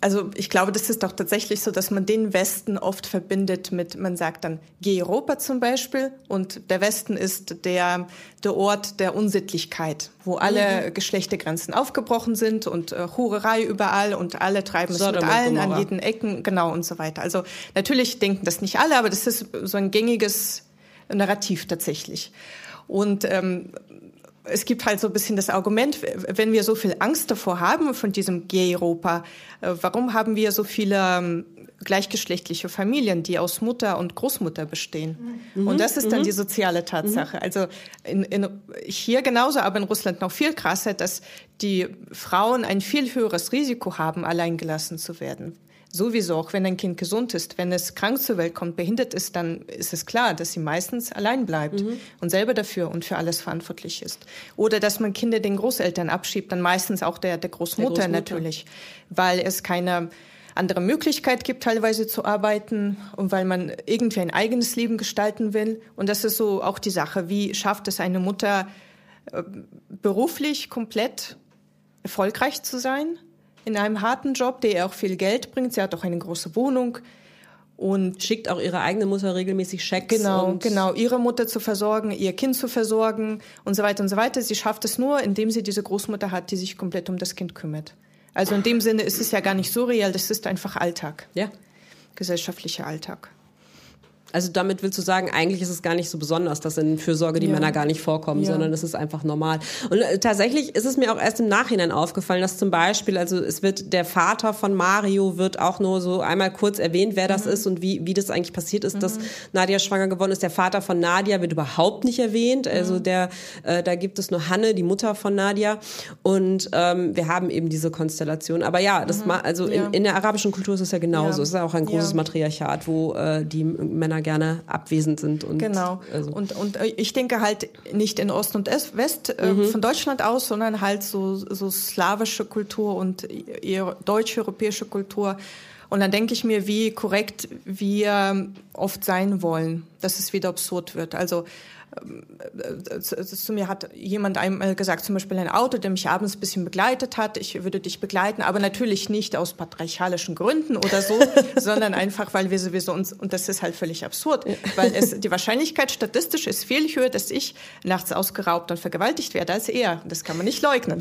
Also ich glaube, das ist auch tatsächlich so, dass man den Westen oft verbindet mit, man sagt dann Europa zum Beispiel, und der Westen ist der Ort der Unsittlichkeit, wo alle Geschlechtergrenzen aufgebrochen sind und Hurerei überall und alle treiben es mit allen an jeden Ecken, genau, und so weiter. Also natürlich denken das nicht alle, aber das ist so ein gängiges Narrativ tatsächlich. Und es gibt halt so ein bisschen das Argument, wenn wir so viel Angst davor haben von diesem Gay-Europa, warum haben wir so viele gleichgeschlechtliche Familien, die aus Mutter und Großmutter bestehen? Und das ist dann die soziale Tatsache. Also hier genauso, aber in Russland noch viel krasser, dass die Frauen ein viel höheres Risiko haben, alleingelassen zu werden. Sowieso, auch wenn ein Kind gesund ist, wenn es krank zur Welt kommt, behindert ist, dann ist es klar, dass sie meistens allein bleibt und selber dafür und für alles verantwortlich ist. Oder dass man Kinder den Großeltern abschiebt, dann meistens auch der Großmutter natürlich, weil es keine andere Möglichkeit gibt, teilweise zu arbeiten und weil man irgendwie ein eigenes Leben gestalten will. Und das ist so auch die Sache, wie schafft es eine Mutter, beruflich komplett erfolgreich zu sein? In einem harten Job, der ihr auch viel Geld bringt. Sie hat auch eine große Wohnung und schickt auch ihre eigene Mutter regelmäßig Schecks. Genau, ihre Mutter zu versorgen, ihr Kind zu versorgen und so weiter und so weiter. Sie schafft es nur, indem sie diese Großmutter hat, die sich komplett um das Kind kümmert. Also in dem Sinne ist es ja gar nicht so real, das ist einfach Alltag. Ja. Gesellschaftlicher Alltag. Also damit willst du sagen, eigentlich ist es gar nicht so besonders, dass in Fürsorge die Männer gar nicht vorkommen, sondern es ist einfach normal. Und tatsächlich ist es mir auch erst im Nachhinein aufgefallen, dass zum Beispiel, also es wird der Vater von Mario wird auch nur so einmal kurz erwähnt, wer das ist und wie das eigentlich passiert ist, dass Nadia schwanger geworden ist. Der Vater von Nadia wird überhaupt nicht erwähnt. Also da gibt es nur Hanne, die Mutter von Nadia. Und wir haben eben diese Konstellation. Aber ja, in der arabischen Kultur ist es ja genauso. Es ist ja auch ein großes Matriarchat, wo die Männer gerne abwesend sind. Und, genau. Also. Und ich denke halt nicht in Ost und West von Deutschland aus, sondern halt so slawische Kultur und eher deutsch-europäische Kultur. Und dann denke ich mir, wie korrekt wir oft sein wollen, dass es wieder absurd wird. Also zu mir hat jemand einmal gesagt, zum Beispiel ein Auto, der mich abends ein bisschen begleitet hat, ich würde dich begleiten, aber natürlich nicht aus patriarchalischen Gründen oder so, sondern einfach, weil wir sowieso uns, und das ist halt völlig absurd, weil die Wahrscheinlichkeit statistisch ist viel höher, dass ich nachts ausgeraubt und vergewaltigt werde als er. Das kann man nicht leugnen.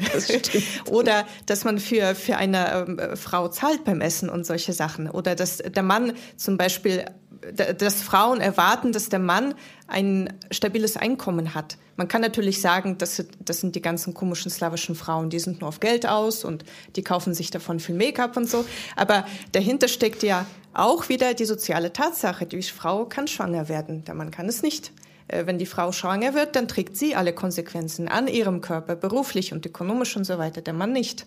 Oder dass man für eine Frau zahlt beim Essen und solche Sachen. Oder dass der Mann zum Beispiel, dass Frauen erwarten, dass der Mann ein stabiles Einkommen hat. Man kann natürlich sagen, das sind die ganzen komischen slawischen Frauen, die sind nur auf Geld aus und die kaufen sich davon viel Make-up und so. Aber dahinter steckt ja auch wieder die soziale Tatsache. Die Frau kann schwanger werden, der Mann kann es nicht. Wenn die Frau schwanger wird, dann trägt sie alle Konsequenzen an ihrem Körper, beruflich und ökonomisch und so weiter, der Mann nicht.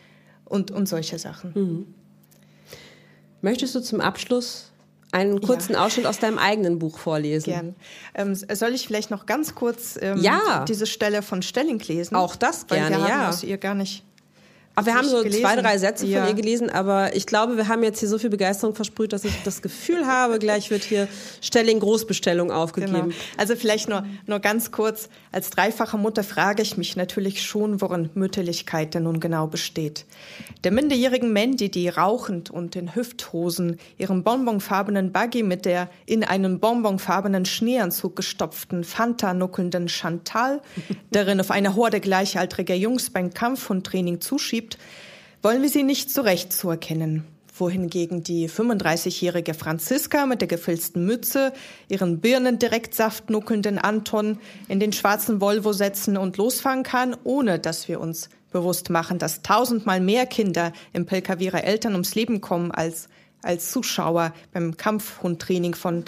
Und solche Sachen. Möchtest du zum Abschluss einen kurzen Ausschnitt aus deinem eigenen Buch vorlesen? Gern. Soll ich vielleicht noch ganz kurz diese Stelle von Stelling lesen? Auch das gerne, weil wir haben aus ihr gar nicht. Aber wir haben so 2, 3 Sätze von ihr gelesen, aber ich glaube, wir haben jetzt hier so viel Begeisterung versprüht, dass ich das Gefühl habe, gleich wird hier Stelling Großbestellung aufgegeben. Genau. Also vielleicht nur ganz kurz. Als dreifache Mutter frage ich mich natürlich schon, worin Mütterlichkeit denn nun genau besteht. Der minderjährigen Mandy, die rauchend und in Hüfthosen ihren bonbonfarbenen Buggy mit der in einen bonbonfarbenen Schneeanzug gestopften Fanta-nuckelnden Chantal, darin auf eine Horde gleichaltriger Jungs beim Kampfhundtraining zuschiebt, wollen wir sie nicht so recht zuerkennen. Wohingegen die 35-jährige Franziska mit der gefilzten Mütze, ihren Birnendirektsaft nuckelnden Anton in den schwarzen Volvo setzen und losfahren kann, ohne dass wir uns bewusst machen, dass 1000-mal mehr Kinder im PKW ihrer Eltern ums Leben kommen als Zuschauer beim Kampfhundtraining von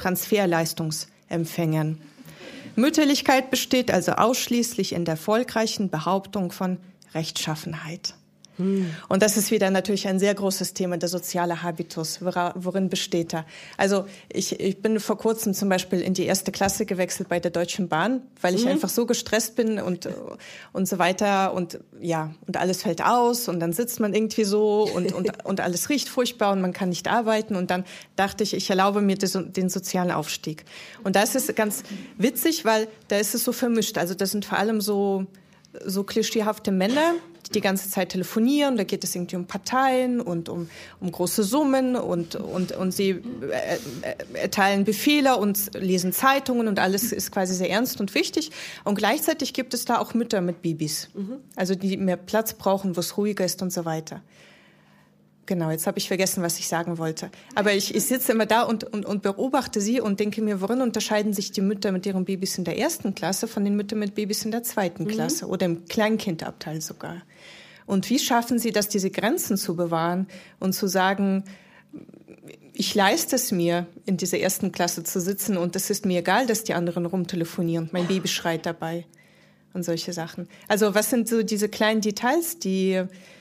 Transferleistungsempfängern. Mütterlichkeit besteht also ausschließlich in der erfolgreichen Behauptung von Rechtschaffenheit. Und das ist wieder natürlich ein sehr großes Thema, der soziale Habitus. Worin besteht er? Also ich bin vor kurzem zum Beispiel in die 1. Klasse gewechselt bei der Deutschen Bahn, weil ich einfach so gestresst bin und so weiter und alles fällt aus und dann sitzt man irgendwie so und alles riecht furchtbar und man kann nicht arbeiten und dann dachte ich erlaube mir den sozialen Aufstieg. Und das ist ganz witzig, weil da ist es so vermischt. Also das sind vor allem so so klischeehafte Männer, die ganze Zeit telefonieren. Da geht es irgendwie um Parteien und um große Summen und sie erteilen Befehle und lesen Zeitungen und alles ist quasi sehr ernst und wichtig. Und gleichzeitig gibt es da auch Mütter mit Babys, also die mehr Platz brauchen, wo es ruhiger ist und so weiter. Genau, jetzt habe ich vergessen, was ich sagen wollte. Aber ich sitze immer da und beobachte sie und denke mir, worin unterscheiden sich die Mütter mit ihren Babys in der 1. Klasse von den Müttern mit Babys in der 2. Klasse oder im Kleinkindabteil sogar. Und wie schaffen sie das, diese Grenzen zu bewahren und zu sagen, ich leiste es mir, in dieser 1. Klasse zu sitzen und es ist mir egal, dass die anderen rumtelefonieren. Mein Baby schreit dabei und solche Sachen. Also was sind so diese kleinen Details, die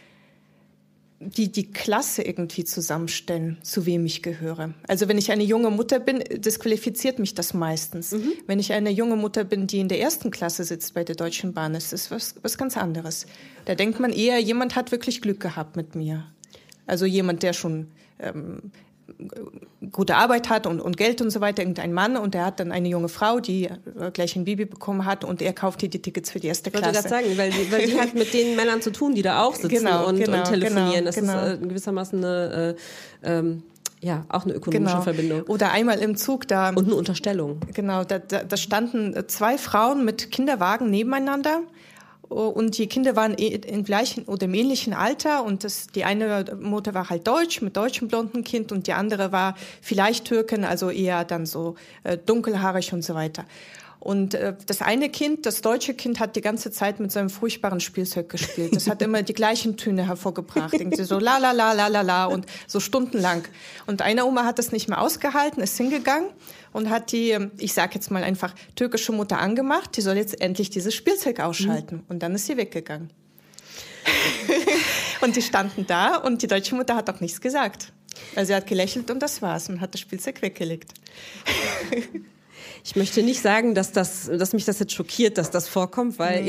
Klasse irgendwie zusammenstellen, zu wem ich gehöre. Also wenn ich eine junge Mutter bin, disqualifiziert mich das meistens. Wenn ich eine junge Mutter bin, die in der 1. Klasse sitzt bei der Deutschen Bahn, ist das was ganz anderes. Da denkt man eher, jemand hat wirklich Glück gehabt mit mir. Also jemand, der schon gute Arbeit hat und Geld und so weiter, irgendein Mann, und der hat dann eine junge Frau, die gleich ein Baby bekommen hat, und er kauft ihr die Tickets für die 1. Klasse. Ich wollte gerade sagen, weil die hat mit den Männern zu tun, die da auch sitzen und telefonieren. Das ist gewissermaßen auch eine ökonomische Verbindung. Oder einmal im Zug da. Und eine Unterstellung. Genau, da standen 2 Frauen mit Kinderwagen nebeneinander. Und die Kinder waren im gleichen oder im ähnlichen Alter, und die eine Mutter war halt deutsch, mit deutschem blonden Kind, und die andere war vielleicht Türkin, also eher dann so dunkelhaarig und so weiter. Und das eine Kind, das deutsche Kind, hat die ganze Zeit mit seinem furchtbaren Spielzeug gespielt. Das hat immer die gleichen Töne hervorgebracht. Irgendwie so la la la la la la und so stundenlang. Und eine Oma hat das nicht mehr ausgehalten, ist hingegangen und hat die, ich sag jetzt mal einfach, türkische Mutter angemacht, die soll jetzt endlich dieses Spielzeug ausschalten. Und dann ist sie weggegangen. Und die standen da und die deutsche Mutter hat auch nichts gesagt. Also sie hat gelächelt und das war's und hat das Spielzeug weggelegt. Ich möchte nicht sagen, dass mich das jetzt schockiert, dass das vorkommt, weil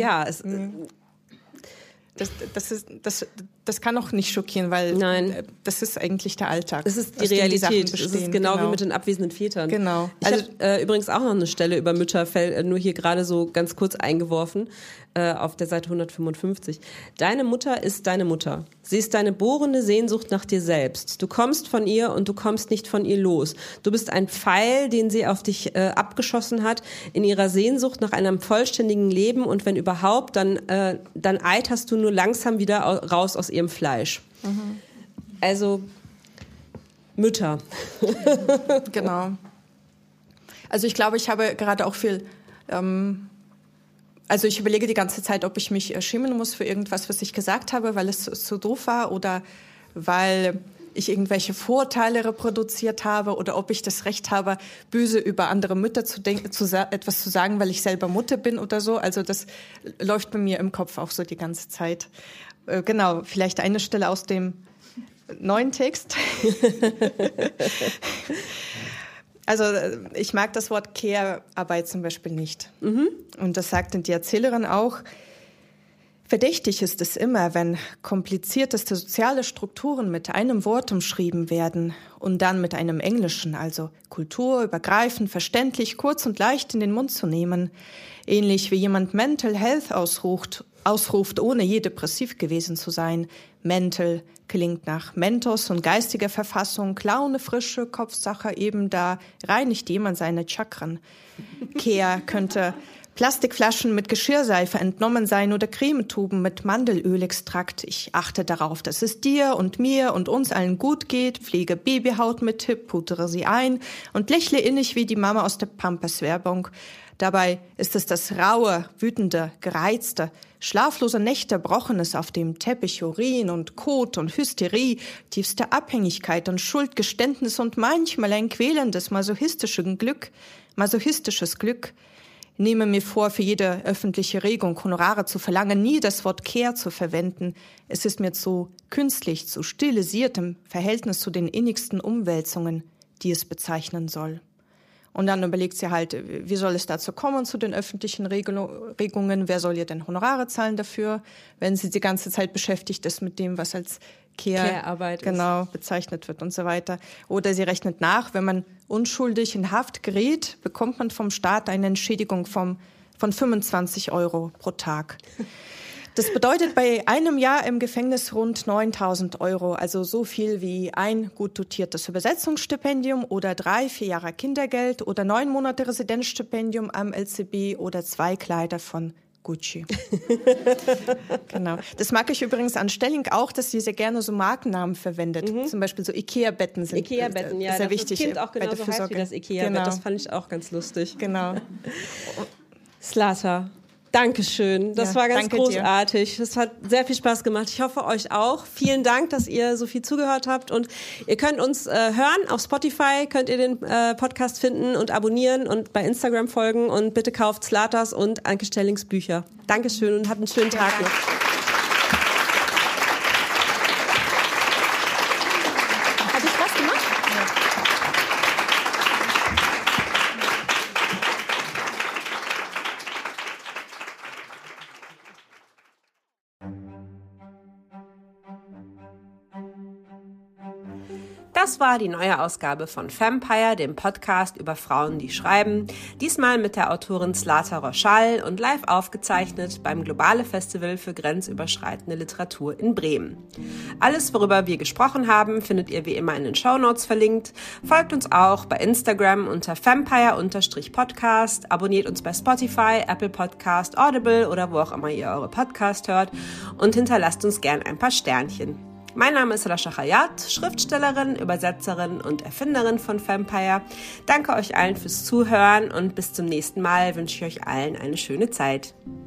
Das kann auch nicht schockieren, weil das ist eigentlich der Alltag. Das ist die Realität. Das ist genau wie mit den abwesenden Vätern. Genau. Ich habe übrigens auch noch eine Stelle über Mütter, nur hier gerade so ganz kurz eingeworfen, auf der Seite 155. Deine Mutter ist deine Mutter. Sie ist deine bohrende Sehnsucht nach dir selbst. Du kommst von ihr und du kommst nicht von ihr los. Du bist ein Pfeil, den sie auf dich abgeschossen hat, in ihrer Sehnsucht nach einem vollständigen Leben, und wenn überhaupt, dann eiterst du nur langsam wieder raus aus ihrem Fleisch. Also Mütter. Genau. Also ich glaube, ich habe gerade auch viel... Also ich überlege die ganze Zeit, ob ich mich schämen muss für irgendwas, was ich gesagt habe, weil es so doof war, oder weil ich irgendwelche Vorurteile reproduziert habe, oder ob ich das Recht habe, böse über andere Mütter etwas zu sagen, weil ich selber Mutter bin oder so. Also das läuft bei mir im Kopf auch so die ganze Zeit. Genau, vielleicht eine Stelle aus dem neuen Text. Also ich mag das Wort Care-Arbeit zum Beispiel nicht. Und das sagt die Erzählerin auch. Verdächtig ist es immer, wenn komplizierteste soziale Strukturen mit einem Wort umschrieben werden und dann mit einem englischen, also kulturübergreifend, verständlich, kurz und leicht in den Mund zu nehmen. Ähnlich wie jemand Mental Health ausruft, ohne je depressiv gewesen zu sein. Mental klingt nach Mentos und geistiger Verfassung, Laune, Frische, Kopfsache, eben da reinigt jemand seine Chakren. Care könnte Plastikflaschen mit Geschirrseife entnommen sein oder Cremetuben mit Mandelölextrakt. Ich achte darauf, dass es dir und mir und uns allen gut geht, pflege Babyhaut mit Tipp, pudere sie ein und lächle innig wie die Mama aus der Pampers-Werbung. Dabei ist es das raue, wütende, gereizte, schlaflose Nächte, Brochenes auf dem Teppich, Urin und Kot und Hysterie, tiefste Abhängigkeit und Schuldgeständnis und manchmal ein quälendes, masochistisches Glück. Nehme mir vor, für jede öffentliche Regung Honorare zu verlangen, nie das Wort Care zu verwenden. Es ist mir zu künstlich, zu stilisiert im Verhältnis zu den innigsten Umwälzungen, die es bezeichnen soll. Und dann überlegt sie halt, wie soll es dazu kommen, zu den öffentlichen Regungen? Wer soll ihr denn Honorare zahlen dafür, wenn sie die ganze Zeit beschäftigt ist mit dem, was als Care-Arbeit bezeichnet wird und so weiter. Oder sie rechnet nach, wenn man unschuldig in Haft gerät, bekommt man vom Staat eine Entschädigung vom von 25 € pro Tag. Das bedeutet bei einem Jahr im Gefängnis rund 9.000 €, also so viel wie ein gut dotiertes Übersetzungsstipendium oder 3-4 Jahre Kindergeld oder 9 Monate Residenzstipendium am LCB oder 2 Kleider von Gucci. Genau. Das mag ich übrigens an Stelling auch, dass sie sehr gerne so Markennamen verwendet. Zum Beispiel so Ikea-Betten sind Ikea-Betten, ja, sehr das wichtig. Kind auch genauso heißt wie das Ikea-Bett. Genau. Das fand ich auch ganz lustig. Genau. Zlata, Dankeschön. Das war ganz großartig. Das hat sehr viel Spaß gemacht. Ich hoffe, euch auch. Vielen Dank, dass ihr so viel zugehört habt. Und ihr könnt uns hören. Auf Spotify könnt ihr den Podcast finden und abonnieren und bei Instagram folgen. Und bitte kauft Zlatas und Anke Stellings Bücher. Dankeschön und habt einen schönen Tag noch. Hat dir Spaß gemacht? Das war die neue Ausgabe von Fempire, dem Podcast über Frauen, die schreiben. Diesmal mit der Autorin Zlata Roschall und live aufgezeichnet beim Globale Festival für grenzüberschreitende Literatur in Bremen. Alles, worüber wir gesprochen haben, findet ihr wie immer in den Shownotes verlinkt. Folgt uns auch bei Instagram unter Fempire_Podcast, abonniert uns bei Spotify, Apple Podcast, Audible oder wo auch immer ihr eure Podcast hört und hinterlasst uns gern ein paar Sternchen. Mein Name ist Rasha Khayat, Schriftstellerin, Übersetzerin und Erfinderin von Fempire. Danke euch allen fürs Zuhören und bis zum nächsten Mal wünsche ich euch allen eine schöne Zeit.